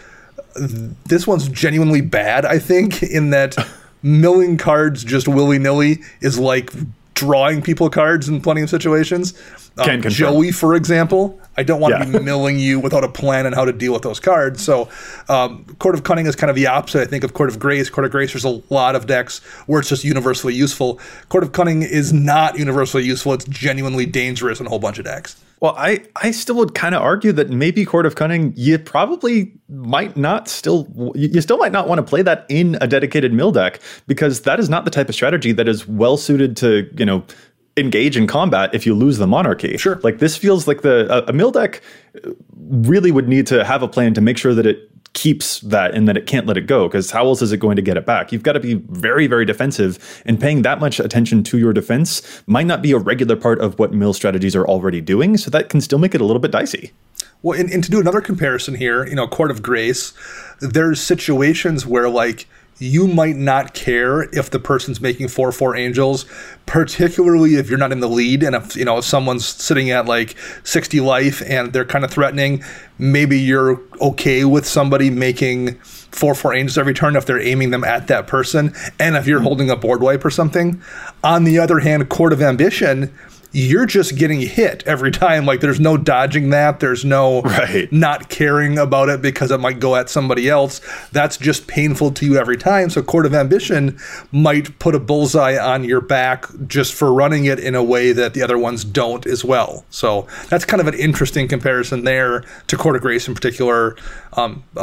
this one's genuinely bad, I think, in that milling cards just willy-nilly is like drawing people cards in plenty of situations. Um, Joey, for example, I don't want to yeah. be milling you without a plan on how to deal with those cards. So um, Court of Cunning is kind of the opposite, I think, of Court of Grace. Court of Grace, there's a lot of decks where it's just universally useful. Court of Cunning is not universally useful. It's genuinely dangerous in a whole bunch of decks. Well, I, I still would kind of argue that maybe Court of Cunning, you probably might not still, you still might not want to play that in a dedicated mill deck, because that is not the type of strategy that is well suited to, you know, engage in combat if you lose the Monarchy. Sure. Like this feels like the a, a mill deck really would need to have a plan to make sure that it keeps that and that it can't let it go, because how else is it going to get it back? You've got to be very, very defensive, and paying that much attention to your defense might not be a regular part of what mill strategies are already doing, so that can still make it a little bit dicey. Well, and, and to do another comparison here, you know, Court of Grace, there's situations where, like, you might not care if the person's making four four angels, particularly if you're not in the lead, and if, you know, if someone's sitting at like sixty life and they're kind of threatening, maybe you're okay with somebody making four four angels every turn if they're aiming them at that person, and if you're holding a board wipe or something. On the other hand, Court of Ambition, you're just getting hit every time. Like, there's no dodging that. There's no right. not caring about it because it might go at somebody else. That's just painful to you every time. So Court of Ambition might put a bullseye on your back just for running it in a way that the other ones don't as well. So that's kind of an interesting comparison there to Court of Grace in particular. Um, um,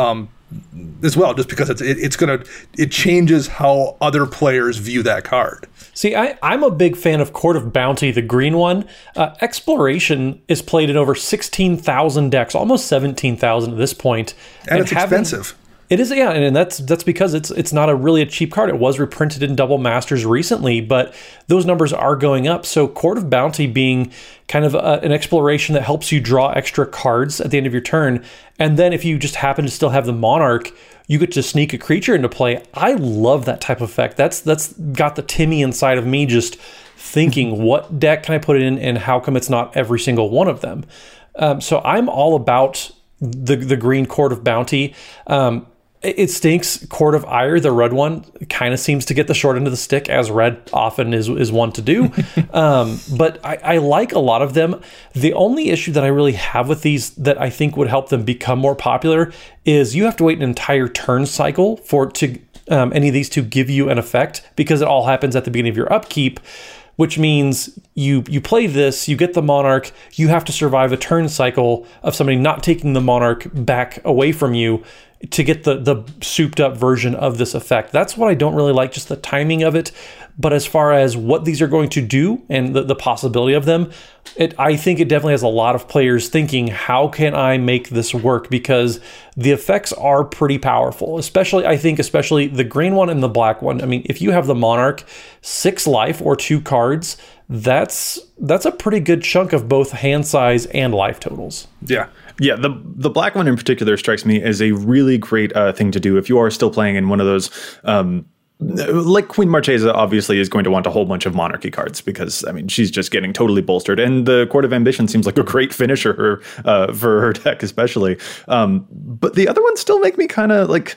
as well, just because it's it, it's gonna it changes how other players view that card. See, I, I'm a big fan of Court of Bounty, the green one. Uh, Exploration is played in over sixteen thousand decks, almost seventeen thousand at this point. And, and it's having, expensive. It is, yeah, and that's that's because it's it's not a really a cheap card. It was reprinted in Double Masters recently, but those numbers are going up. So Court of Bounty being kind of a, an exploration that helps you draw extra cards at the end of your turn, and then if you just happen to still have the Monarch, you get to sneak a creature into play. I love that type of effect. That's that's got the Timmy inside of me just thinking, what deck can I put it in, and how come it's not every single one of them? Um, so I'm all about the the green Court of Bounty. Um, It stinks. Court of Ire, the red one, kind of seems to get the short end of the stick, as red often is is one to do. um, but I, I like a lot of them. The only issue that I really have with these that I think would help them become more popular is you have to wait an entire turn cycle for to um, any of these to give you an effect, because it all happens at the beginning of your upkeep, which means you you play this, you get the Monarch, you have to survive a turn cycle of somebody not taking the Monarch back away from you to get the the souped up version of this effect. That's what I don't really like, just the timing of it. But as far as what these are going to do and the, the possibility of them, it I think it definitely has a lot of players thinking, how can I make this work? Because the effects are pretty powerful, especially, I think, especially the green one and the black one. I mean, if you have the Monarch, six life or two cards, that's that's a pretty good chunk of both hand size and life totals. Yeah. Yeah, the the black one in particular strikes me as a really great uh, thing to do if you are still playing in one of those. Um, like Queen Marchesa obviously is going to want a whole bunch of monarchy cards because, I mean, she's just getting totally bolstered. And the Court of Ambition seems like a great finisher uh, for her deck, especially. Um, but the other ones still make me kind of like,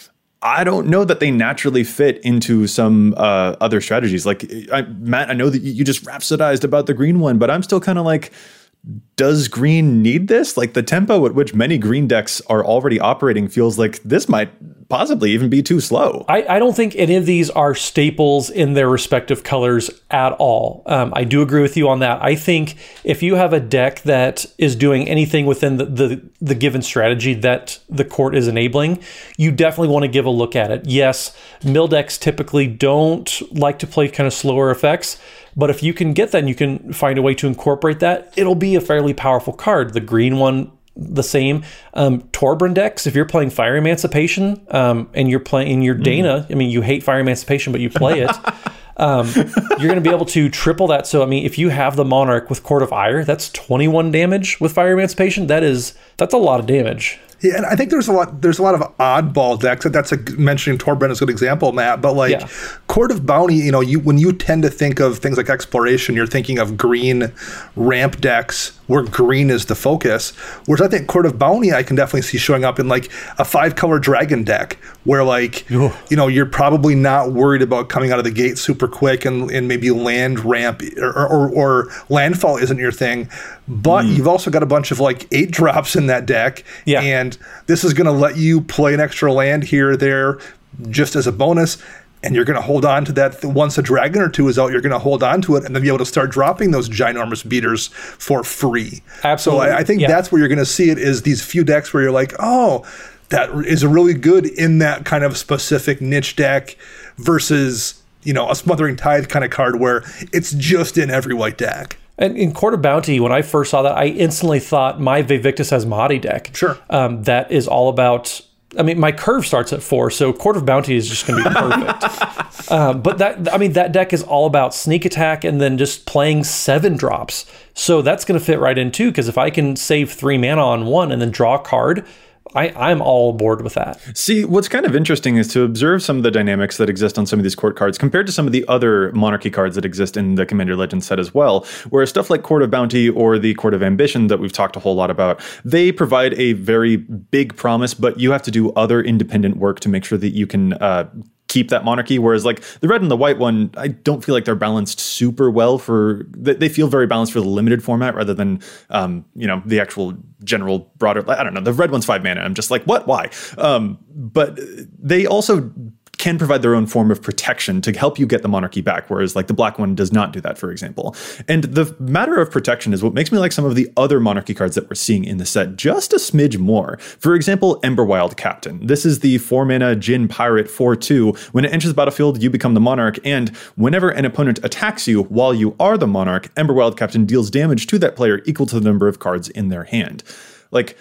I don't know that they naturally fit into some uh, other strategies. Like, I, Matt, I know that you just rhapsodized about the green one, but I'm still kind of like, does green need this? Like, the tempo at which many green decks are already operating feels like this might possibly even be too slow. I, I don't think any of these are staples in their respective colors at all. Um, I do agree with you on that. I think if you have a deck that is doing anything within the, the, the given strategy that the court is enabling, you definitely want to give a look at it. Yes, mill decks typically don't like to play kind of slower effects, but if you can get that and you can find a way to incorporate that, it'll be a fairly powerful card. The green one, the same. Um, Torbran decks, if you're playing Fire Emancipation um, and you're playing your Dana, I mean, you hate Fire Emancipation, but you play it, um, you're going to be able to triple that. So, I mean, if you have the Monarch with Court of Ire, that's twenty-one damage with Fire Emancipation. That is, that's a lot of damage. Yeah, and I think there's a lot. There's a lot of oddball decks. That's a mentioning Torbran is a good example, Matt. But like yeah. Court of Bounty, you know, you when you tend to think of things like Exploration, you're thinking of green ramp decks where green is the focus. Whereas I think Court of Bounty, I can definitely see showing up in like a five color dragon deck where like Ooh. you know you're probably not worried about coming out of the gate super quick and, and maybe land ramp or, or or landfall isn't your thing, but mm. you've also got a bunch of like eight drops in that deck, yeah. and this is going to let you play an extra land here or there just as a bonus, and you're going to hold on to that. Once a dragon or two is out, you're going to hold on to it and then be able to start dropping those ginormous beaters for free. Absolutely. So I, I think yeah. that's where you're going to see it, is these few decks where you're like, oh, that is really good in that kind of specific niche deck versus, you know, a Smothering Tithe kind of card where it's just in every white deck. And in Court of Bounty, when I first saw that, I instantly thought my Vivictus Asmati deck. Sure. Um, that is all about, I mean, my curve starts at four, so Court of Bounty is just going to be perfect. um, but that, I mean, that deck is all about sneak attack and then just playing seven drops. So that's going to fit right in too, because if I can save three mana on one and then draw a card, I, I'm all aboard with that. See, what's kind of interesting is to observe some of the dynamics that exist on some of these court cards compared to some of the other monarchy cards that exist in the Commander Legends set as well, where stuff like Court of Bounty or the Court of Ambition that we've talked a whole lot about, they provide a very big promise, but you have to do other independent work to make sure that you can uh, keep that monarchy. Whereas like the red and the white one, I don't feel like they're balanced super well for, they feel very balanced for the limited format rather than, um, you know, the actual general broader, I don't know, the red one's five mana. I'm just like, what, why? Um, but they also can provide their own form of protection to help you get the monarchy back, whereas like the black one does not do that, for example. And the matter of protection is what makes me like some of the other monarchy cards that we're seeing in the set just a smidge more. For example, Emberwild Captain. This is the four mana Djinn pirate four two. When it enters the battlefield, you become the monarch, and whenever an opponent attacks you while you are the monarch, Emberwild Captain deals damage to that player equal to the number of cards in their hand. Like,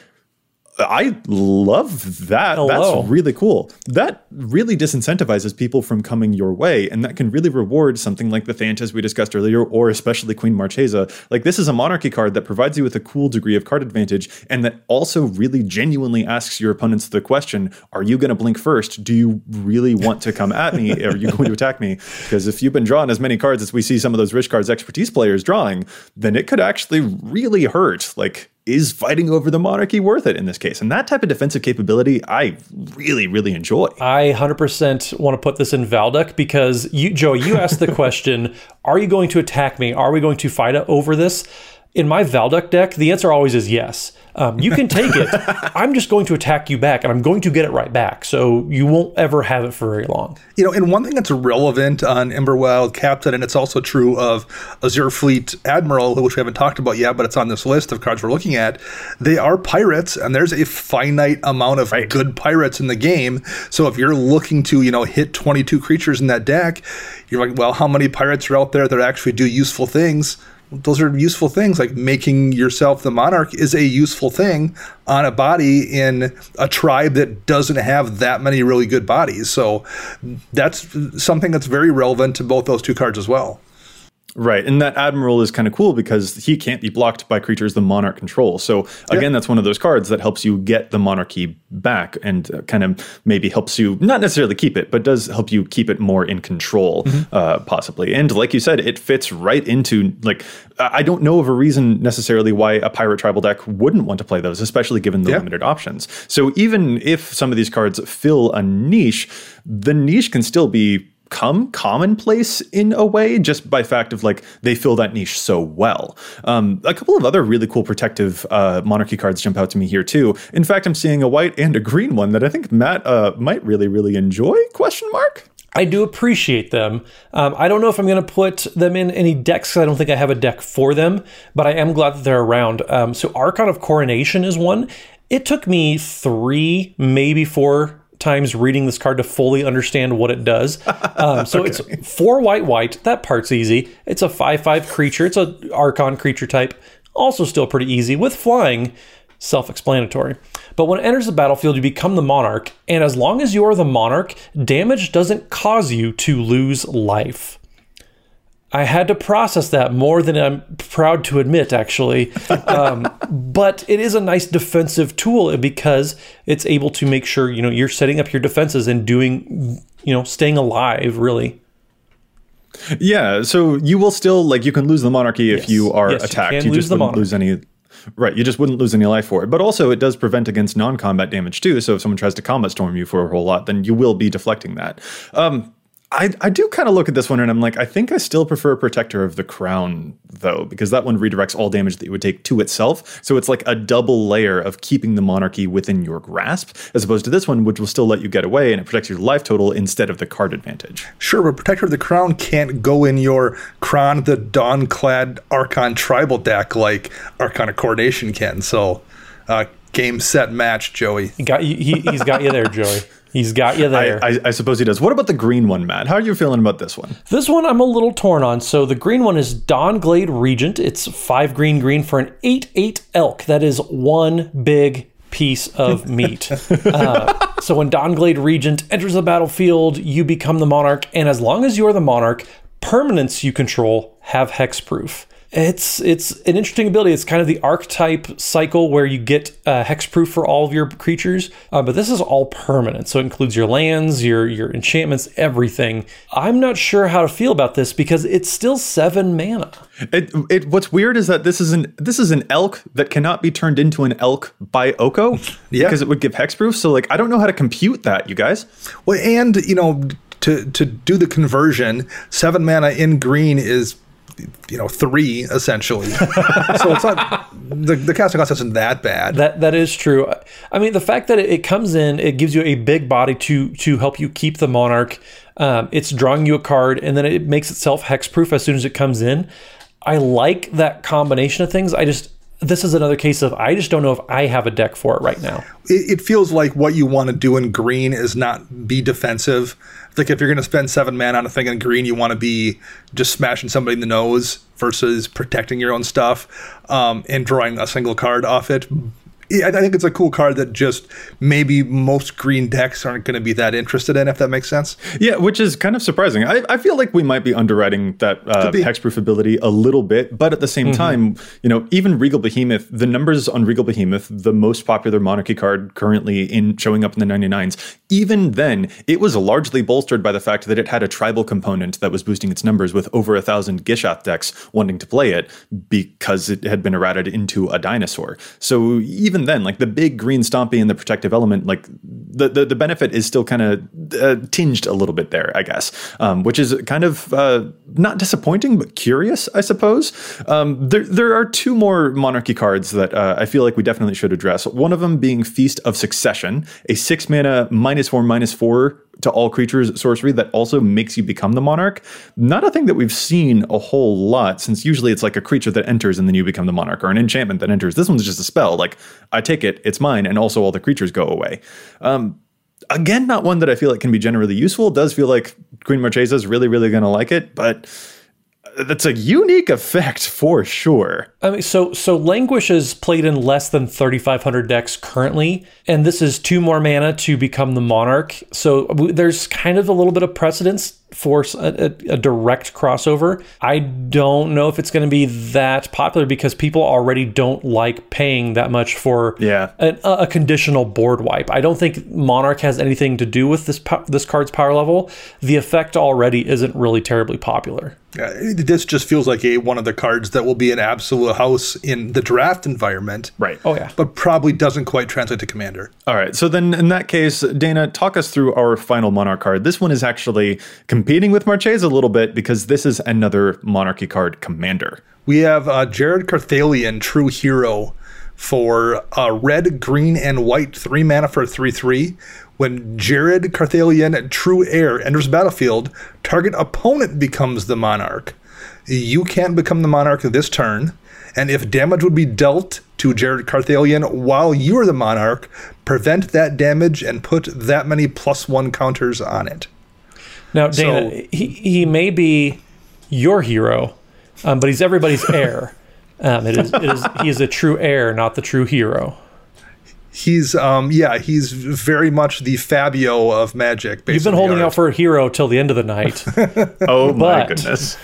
I love that. Hello. That's really cool. That really disincentivizes people from coming your way, and that can really reward something like the Thantas we discussed earlier, or especially Queen Marchesa. Like, this is a monarchy card that provides you with a cool degree of card advantage, and that also really genuinely asks your opponents the question, are you going to blink first? Do you really want to come at me? Are you going to attack me? Because if you've been drawing as many cards as we see some of those Rich Cards expertise players drawing, then it could actually really hurt. Like, is fighting over the monarchy worth it in this case? And that type of defensive capability, I really, really enjoy. I one hundred percent want to put this in Valduk because, you, Joey, you asked the question, are you going to attack me? Are we going to fight over this? In my Valduk deck, the answer always is yes. Um, you can take it. I'm just going to attack you back, and I'm going to get it right back. So you won't ever have it for very long. You know, and one thing that's relevant on Emberwild Captain, and it's also true of Azure Fleet Admiral, which we haven't talked about yet, but it's on this list of cards we're looking at. They are pirates, and there's a finite amount of right. good pirates in the game. So if you're looking to, you know, hit twenty-two creatures in that deck, you're like, well, how many pirates are out there that actually do useful things? Those are useful things, like making yourself the monarch is a useful thing on a body in a tribe that doesn't have that many really good bodies. So that's something that's very relevant to both those two cards as well. Right. And that Admiral is kind of cool because he can't be blocked by creatures the monarch controls. So again, yeah. that's one of those cards that helps you get the monarchy back and uh, kind of maybe helps you not necessarily keep it, but does help you keep it more in control, mm-hmm. uh, possibly. And like you said, it fits right into, like, I don't know of a reason necessarily why a pirate tribal deck wouldn't want to play those, especially given the yeah. limited options. So even if some of these cards fill a niche, the niche can still be come commonplace in a way just by fact of like they fill that niche so well. Um, a couple of other really cool protective uh, monarchy cards jump out to me here too. In fact, I'm seeing a white and a green one that I think Matt uh, might really, really enjoy, question mark? I do appreciate them. Um, I don't know if I'm going to put them in any decks because I don't think I have a deck for them, but I am glad that they're around. Um, so Archon of Coronation is one. It took me three, maybe four times reading this card to fully understand what it does. Um, so okay. It's four white white. That part's easy. It's a five five creature. It's a Archon creature type. Also still pretty easy. With flying, self-explanatory. But when it enters the battlefield, you become the monarch. And as long as you are the monarch, damage doesn't cause you to lose life. I had to process that more than I'm proud to admit, actually. Um, but it is a nice defensive tool because it's able to make sure, you know, you're setting up your defenses and doing, you know, staying alive, really. Yeah, so you will still, like, you can lose the monarchy if yes. you are yes, attacked. You, you just lose wouldn't lose any... Right, you just wouldn't lose any life for it. But also, it does prevent against non-combat damage, too. So if someone tries to combat storm you for a whole lot, then you will be deflecting that. Um... I, I do kind of look at this one and I'm like, I think I still prefer Protector of the Crown, though, because that one redirects all damage that you would take to itself. So it's like a double layer of keeping the monarchy within your grasp, as opposed to this one, which will still let you get away and it protects your life total instead of the card advantage. Sure, but Protector of the Crown can't go in your Kron the Dawn-clad Archon tribal deck like Archon of Coronation can. So, uh, game, set, match, Joey. He got you, he, he's got you there, Joey. He's got you there. I, I, I suppose he does. What about the green one, Matt? How are you feeling about this one? This one I'm a little torn on. So the green one is Dawnglade Regent. It's five green green for an eight eight elk. That is one big piece of meat. uh, so when Dawnglade Regent enters the battlefield, you become the monarch. And as long as you're the monarch, permanents you control have hexproof. It's it's an interesting ability. It's kind of the archetype cycle where you get uh, hexproof for all of your creatures, uh, but this is all permanent. So it includes your lands, your your enchantments, everything. I'm not sure how to feel about this because it's still seven mana. It, it what's weird is that this is an this is an elk that cannot be turned into an elk by Oko yeah. because it would give hexproof. So like I don't know how to compute that, you guys. Well, and you know to to do the conversion, seven mana in green is you know, three essentially. So it's not the, the casting cost isn't that bad. That that is true. I mean, the fact that it, it comes in, it gives you a big body to to help you keep the Monarch. Um, it's drawing you a card, and then it makes itself hexproof as soon as it comes in. I like that combination of things. I just this is another case of I just don't know if I have a deck for it right now. It, it feels like what you want to do in green is not be defensive. Like if you're going to spend seven mana on a thing in green, you want to be just smashing somebody in the nose versus protecting your own stuff um, and drawing a single card off it. I think it's a cool card that just maybe most green decks aren't going to be that interested in, if that makes sense. Yeah, which is kind of surprising. I, I feel like we might be underwriting that uh, hexproof ability a little bit, but at the same mm-hmm. time, you know, even Regal Behemoth, the numbers on Regal Behemoth, the most popular Monarchy card currently in showing up in the ninety-nines, even then, it was largely bolstered by the fact that it had a tribal component that was boosting its numbers with over a thousand Gishath decks wanting to play it because it had been errated into a dinosaur. So even then, like the big green stompy and the protective element, like the the, the benefit is still kind of uh, tinged a little bit there, I guess, um, which is kind of uh, not disappointing, but curious, I suppose. Um, there, there are two more Monarchy cards that uh, I feel like we definitely should address. One of them being Feast of Succession, a six mana minus four, minus four to all creatures sorcery that also makes you become the Monarch. Not a thing that we've seen a whole lot, since usually it's like a creature that enters and then you become the Monarch, or an enchantment that enters. This one's just a spell. Like, I take it, it's mine, and also all the creatures go away. Um, again, not one that I feel like can be generally useful. It does feel like Queen Marchesa is really, really going to like it, but that's a unique effect for sure. I mean, so so Languish is played in less than thirty-five hundred decks currently, and this is two more mana to become the Monarch. So there's kind of a little bit of precedence for a, a, a direct crossover. I don't know if it's going to be that popular because people already don't like paying that much for yeah. a, a conditional board wipe. I don't think Monarch has anything to do with this this card's power level. The effect already isn't really terribly popular. Uh, this just feels like a one of the cards that will be an absolute house in the draft environment. Right. Oh, yeah. But probably doesn't quite translate to Commander. All right. So then in that case, Dana, talk us through our final Monarch card. This one is actually competing with Marchesa a little bit because this is another Monarchy card, Commander. We have uh, Jared Carthalion, True Hero, for uh, red, green, and white, three mana for a three three. When Jared Carthalion, True Heir, enters battlefield, target opponent becomes the Monarch. You can't become the Monarch this turn, and if damage would be dealt to Jared Carthalion while you are the Monarch, prevent that damage and put that many plus one counters on it. Now, Dana, so, he, he may be your hero, um, but he's everybody's heir. Um, it is, it is, he is a true heir, not the true hero. He's, um, yeah, he's very much the Fabio of Magic. You've been holding out for a hero till the end of the night. Oh, my goodness.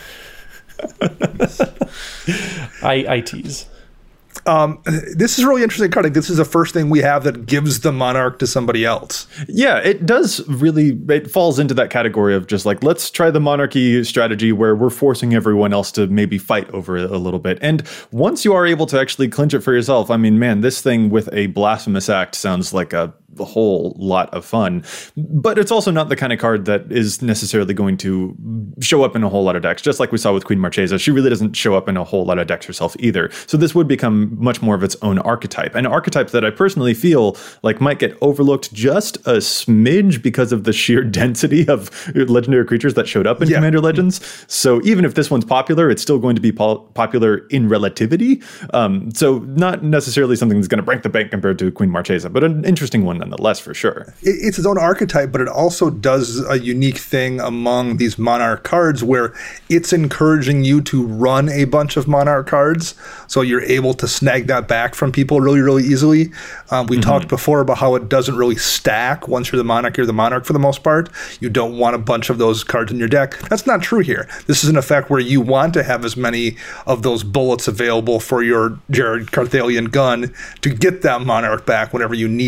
I, I tease. Um, this is a really interesting card. This is the first thing we have that gives the Monarch to somebody else. Yeah, it does really, it falls into that category of just like, let's try the Monarchy strategy where we're forcing everyone else to maybe fight over it a little bit. And once you are able to actually clinch it for yourself, I mean, man, this thing with a Blasphemous Act sounds like a a whole lot of fun, but it's also not the kind of card that is necessarily going to show up in a whole lot of decks. Just like we saw with Queen Marchesa, she really doesn't show up in a whole lot of decks herself either. So this would become much more of its own archetype, an archetype that I personally feel like might get overlooked just a smidge because of the sheer density of legendary creatures that showed up in yeah. Commander Legends. So even if this one's popular, it's still going to be po- popular in relativity. Um, so not necessarily something that's going to break the bank compared to Queen Marchesa, but an interesting one nonetheless, for sure. It's its own archetype, but it also does a unique thing among these Monarch cards where it's encouraging you to run a bunch of Monarch cards, so you're able to snag that back from people really, really easily. Um, we mm-hmm. talked before about how it doesn't really stack. Once you're the Monarch, you're the Monarch for the most part. You don't want a bunch of those cards in your deck. That's not true here. This is an effect where you want to have as many of those bullets available for your Jared Carthalion gun to get that Monarch back whenever you need it.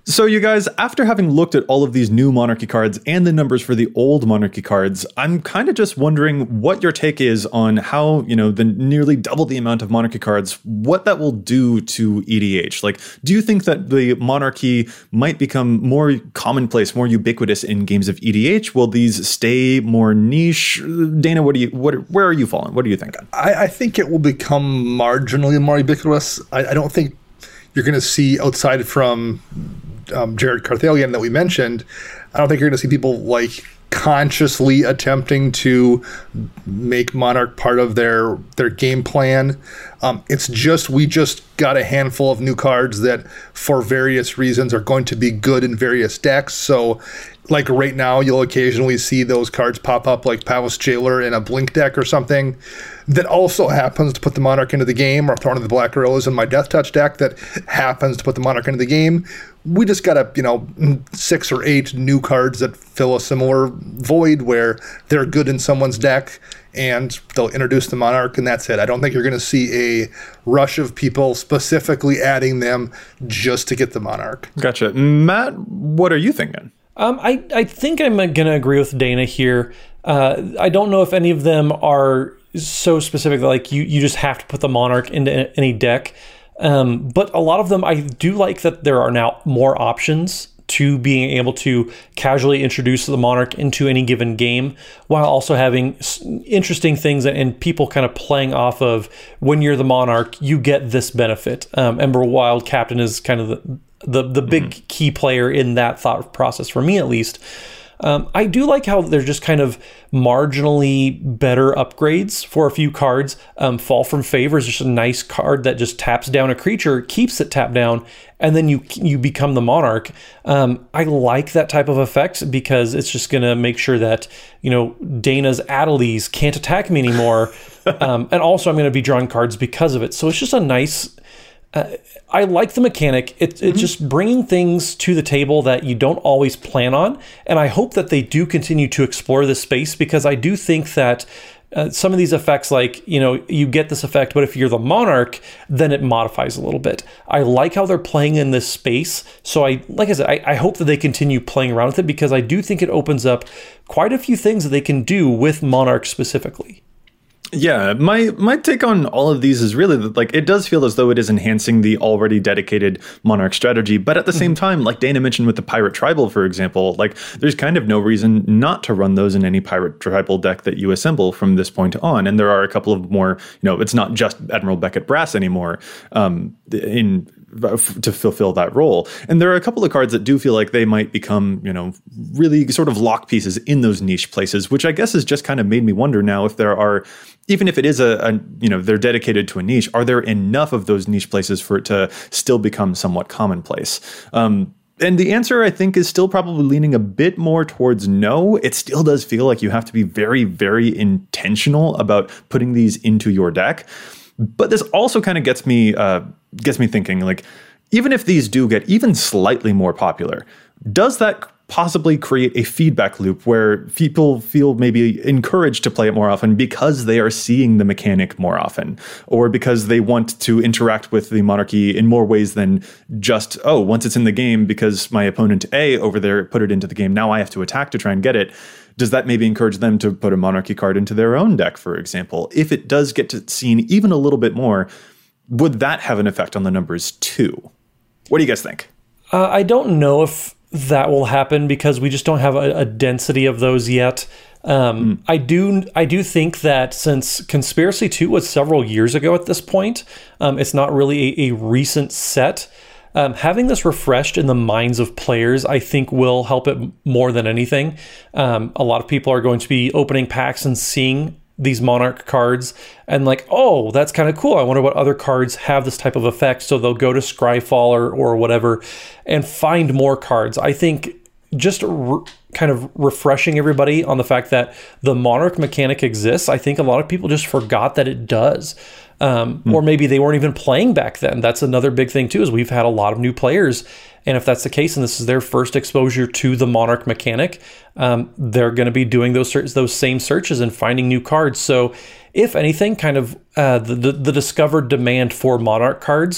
So you guys, after having looked at all of these new Monarchy cards and the numbers for the old Monarchy cards, I'm kind of just wondering what your take is on how, you know, the nearly double the amount of Monarchy cards, what that will do to E D H. Like, do you think that the Monarchy might become more commonplace, more ubiquitous in games of E D H? Will these stay more niche? Dana, what do you, what, where are you falling? What are you thinking? I, I think it will become marginally more ubiquitous. I, I don't think you're going to see, outside from Um, Jared Carthalion that we mentioned, I don't think you're going to see people like consciously attempting to make Monarch part of their their game plan. Um, it's just we just got a handful of new cards that, for various reasons, are going to be good in various decks. So, like right now, you'll occasionally see those cards pop up, like Palace Jailer in a Blink deck or something, that also happens to put the Monarch into the game, or Throne of the Black Rose in my Death Touch deck that happens to put the Monarch into the game. We just got a, you know, six or eight new cards that fill a similar void where they're good in someone's deck and they'll introduce the Monarch, and that's it. I don't think you're going to see a rush of people specifically adding them just to get the Monarch. Gotcha. Matt, what are you thinking? Um, I, I think I'm going to agree with Dana here. Uh, I don't know if any of them are so specific that like you, you just have to put the Monarch into any deck. Um, but a lot of them, I do like that there are now more options to being able to casually introduce the Monarch into any given game, while also having interesting things and people kind of playing off of, when you're the Monarch, you get this benefit. Um, Ember Wild Captain is kind of the the, the big mm-hmm. key player in that thought process, for me at least. Um, I do like how they're just kind of marginally better upgrades for a few cards. Um, Fall from Favor is just a nice card that just taps down a creature, keeps it tapped down, and then you you become the Monarch. Um, I like that type of effect because it's just going to make sure that, you know, Dana's Adelies can't attack me anymore. um, and also I'm going to be drawing cards because of it. So it's just a nice... Uh, I like the mechanic. It, it's mm-hmm. just bringing things to the table that you don't always plan on. And I hope that they do continue to explore this space, because I do think that uh, some of these effects, like, you know, you get this effect, but if you're the Monarch, then it modifies a little bit. I like how they're playing in this space. So I, like I said, I, I hope that they continue playing around with it, because I do think it opens up quite a few things that they can do with Monarch specifically. Yeah, my my take on all of these is really that, like, it does feel as though it is enhancing the already dedicated Monarch strategy, but at the same time, like Dana mentioned with the Pirate Tribal, for example, like, there's kind of no reason not to run those in any Pirate Tribal deck that you assemble from this point on. And there are a couple of more, you know, it's not just Admiral Beckett Brass anymore um, in to fulfill that role. And there are a couple of cards that do feel like they might become, you know, really sort of lock pieces in those niche places, which I guess has just kind of made me wonder now if there are, even if it is a, a, you know, they're dedicated to a niche, are there enough of those niche places for it to still become somewhat commonplace? Um, and the answer, I think, is still probably leaning a bit more towards no. It still does feel like you have to be very, very intentional about putting these into your deck. But this also kind of gets me uh, gets me thinking, like, even if these do get even slightly more popular, does that possibly create a feedback loop where people feel maybe encouraged to play it more often because they are seeing the mechanic more often, or because they want to interact with the Monarchy in more ways than just, oh, once it's in the game because my opponent A over there put it into the game, now I have to attack to try and get it? Does that maybe encourage them to put a Monarchy card into their own deck, for example? If it does get to seen even a little bit more, would that have an effect on the numbers too? What do you guys think? Uh, I don't know if that will happen, because we just don't have a, a density of those yet. Um, mm. I do I do think that since Conspiracy two was several years ago at this point, um, it's not really a, a recent set. Um, having this refreshed in the minds of players, I think, will help it more than anything. Um, a lot of people are going to be opening packs and seeing these Monarch cards and like, oh, that's kind of cool. I wonder what other cards have this type of effect. So they'll go to Scryfall or, or whatever and find more cards. I think just re- kind of refreshing everybody on the fact that the Monarch mechanic exists. I think a lot of people just forgot that it does. Um, mm. Or maybe they weren't even playing back then. That's another big thing too, is we've had a lot of new players. And if that's the case, and this is their first exposure to the Monarch mechanic, um, they're going to be doing those those same searches and finding new cards. So if anything, kind of uh, the, the, the discovered demand for Monarch cards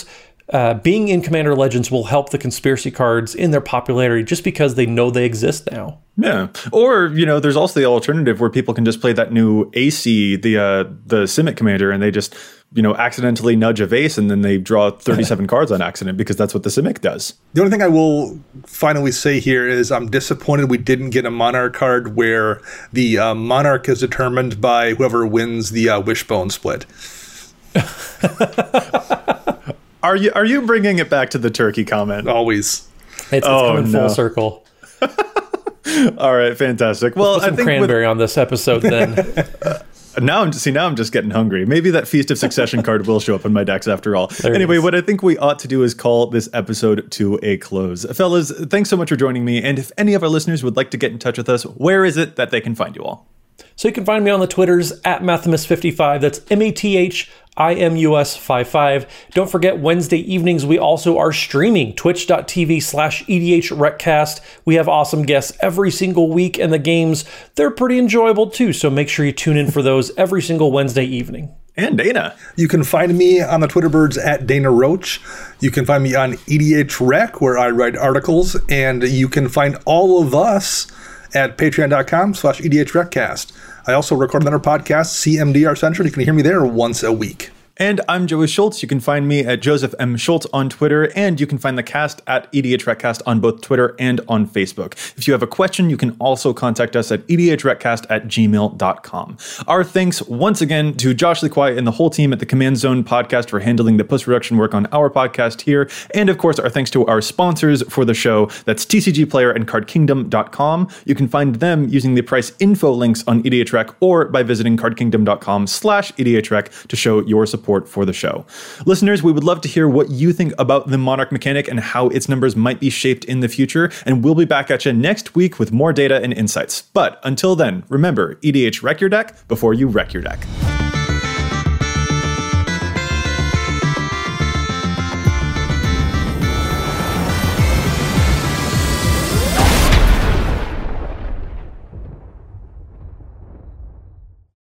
uh, being in Commander Legends will help the conspiracy cards in their popularity just because they know they exist now. Yeah. Or, you know, there's also the alternative where people can just play that new A C, the uh, the Simic commander, and they just, you know, accidentally nudge a vase and then they draw thirty-seven cards on accident because that's what the Simic does. The only thing I will finally say here is I'm disappointed we didn't get a Monarch card where the uh, Monarch is determined by whoever wins the uh, Wishbone split. Are you are you bringing it back to the turkey comment? Always. It's, it's Oh, coming no. full circle. All right, fantastic. Well, Put some I think cranberry on this episode then. with, now I'm see now I'm just getting hungry. Maybe that Feast of Succession card will show up in my decks after all. There it Anyway, is. what I think we ought to do is call this episode to a close. Fellas, thanks so much for joining me. And if any of our listeners would like to get in touch with us, where is it that they can find you all? So you can find me on the Twitters at Mathimus fifty-five. That's M A T H I M U S fifty-five. Don't forget, Wednesday evenings, we also are streaming twitch.tv slash EDHRecast. We have awesome guests every single week, and the games, they're pretty enjoyable too. So make sure you tune in for those every single Wednesday evening. And Dana. You can find me on the Twitter birds at Dana Roach. You can find me on E D H Rec, where I write articles, and you can find all of us at patreon.com slash EDHRecast. I also record another podcast, C M D R Central. You can hear me there once a week. And I'm Joey Schultz. You can find me at Joseph M. Schultz on Twitter, and you can find the cast at EDHRecast on both Twitter and on Facebook. If you have a question, you can also contact us at EDHRecast at gmail dot com. Our thanks once again to Josh Lee Kwai and the whole team at the Command Zone podcast for handling the post-production work on our podcast here. And of course, our thanks to our sponsors for the show. That's T C G Player and Card Kingdom dot com. You can find them using the price info links on EDHRec or by visiting card kingdom dot com slash EDHRec to show your support for the show. Listeners, we would love to hear what you think about the Monarch mechanic and how its numbers might be shaped in the future, and we'll be back at you next week with more data and insights. But until then, remember, E D H wreck your deck before you wreck your deck.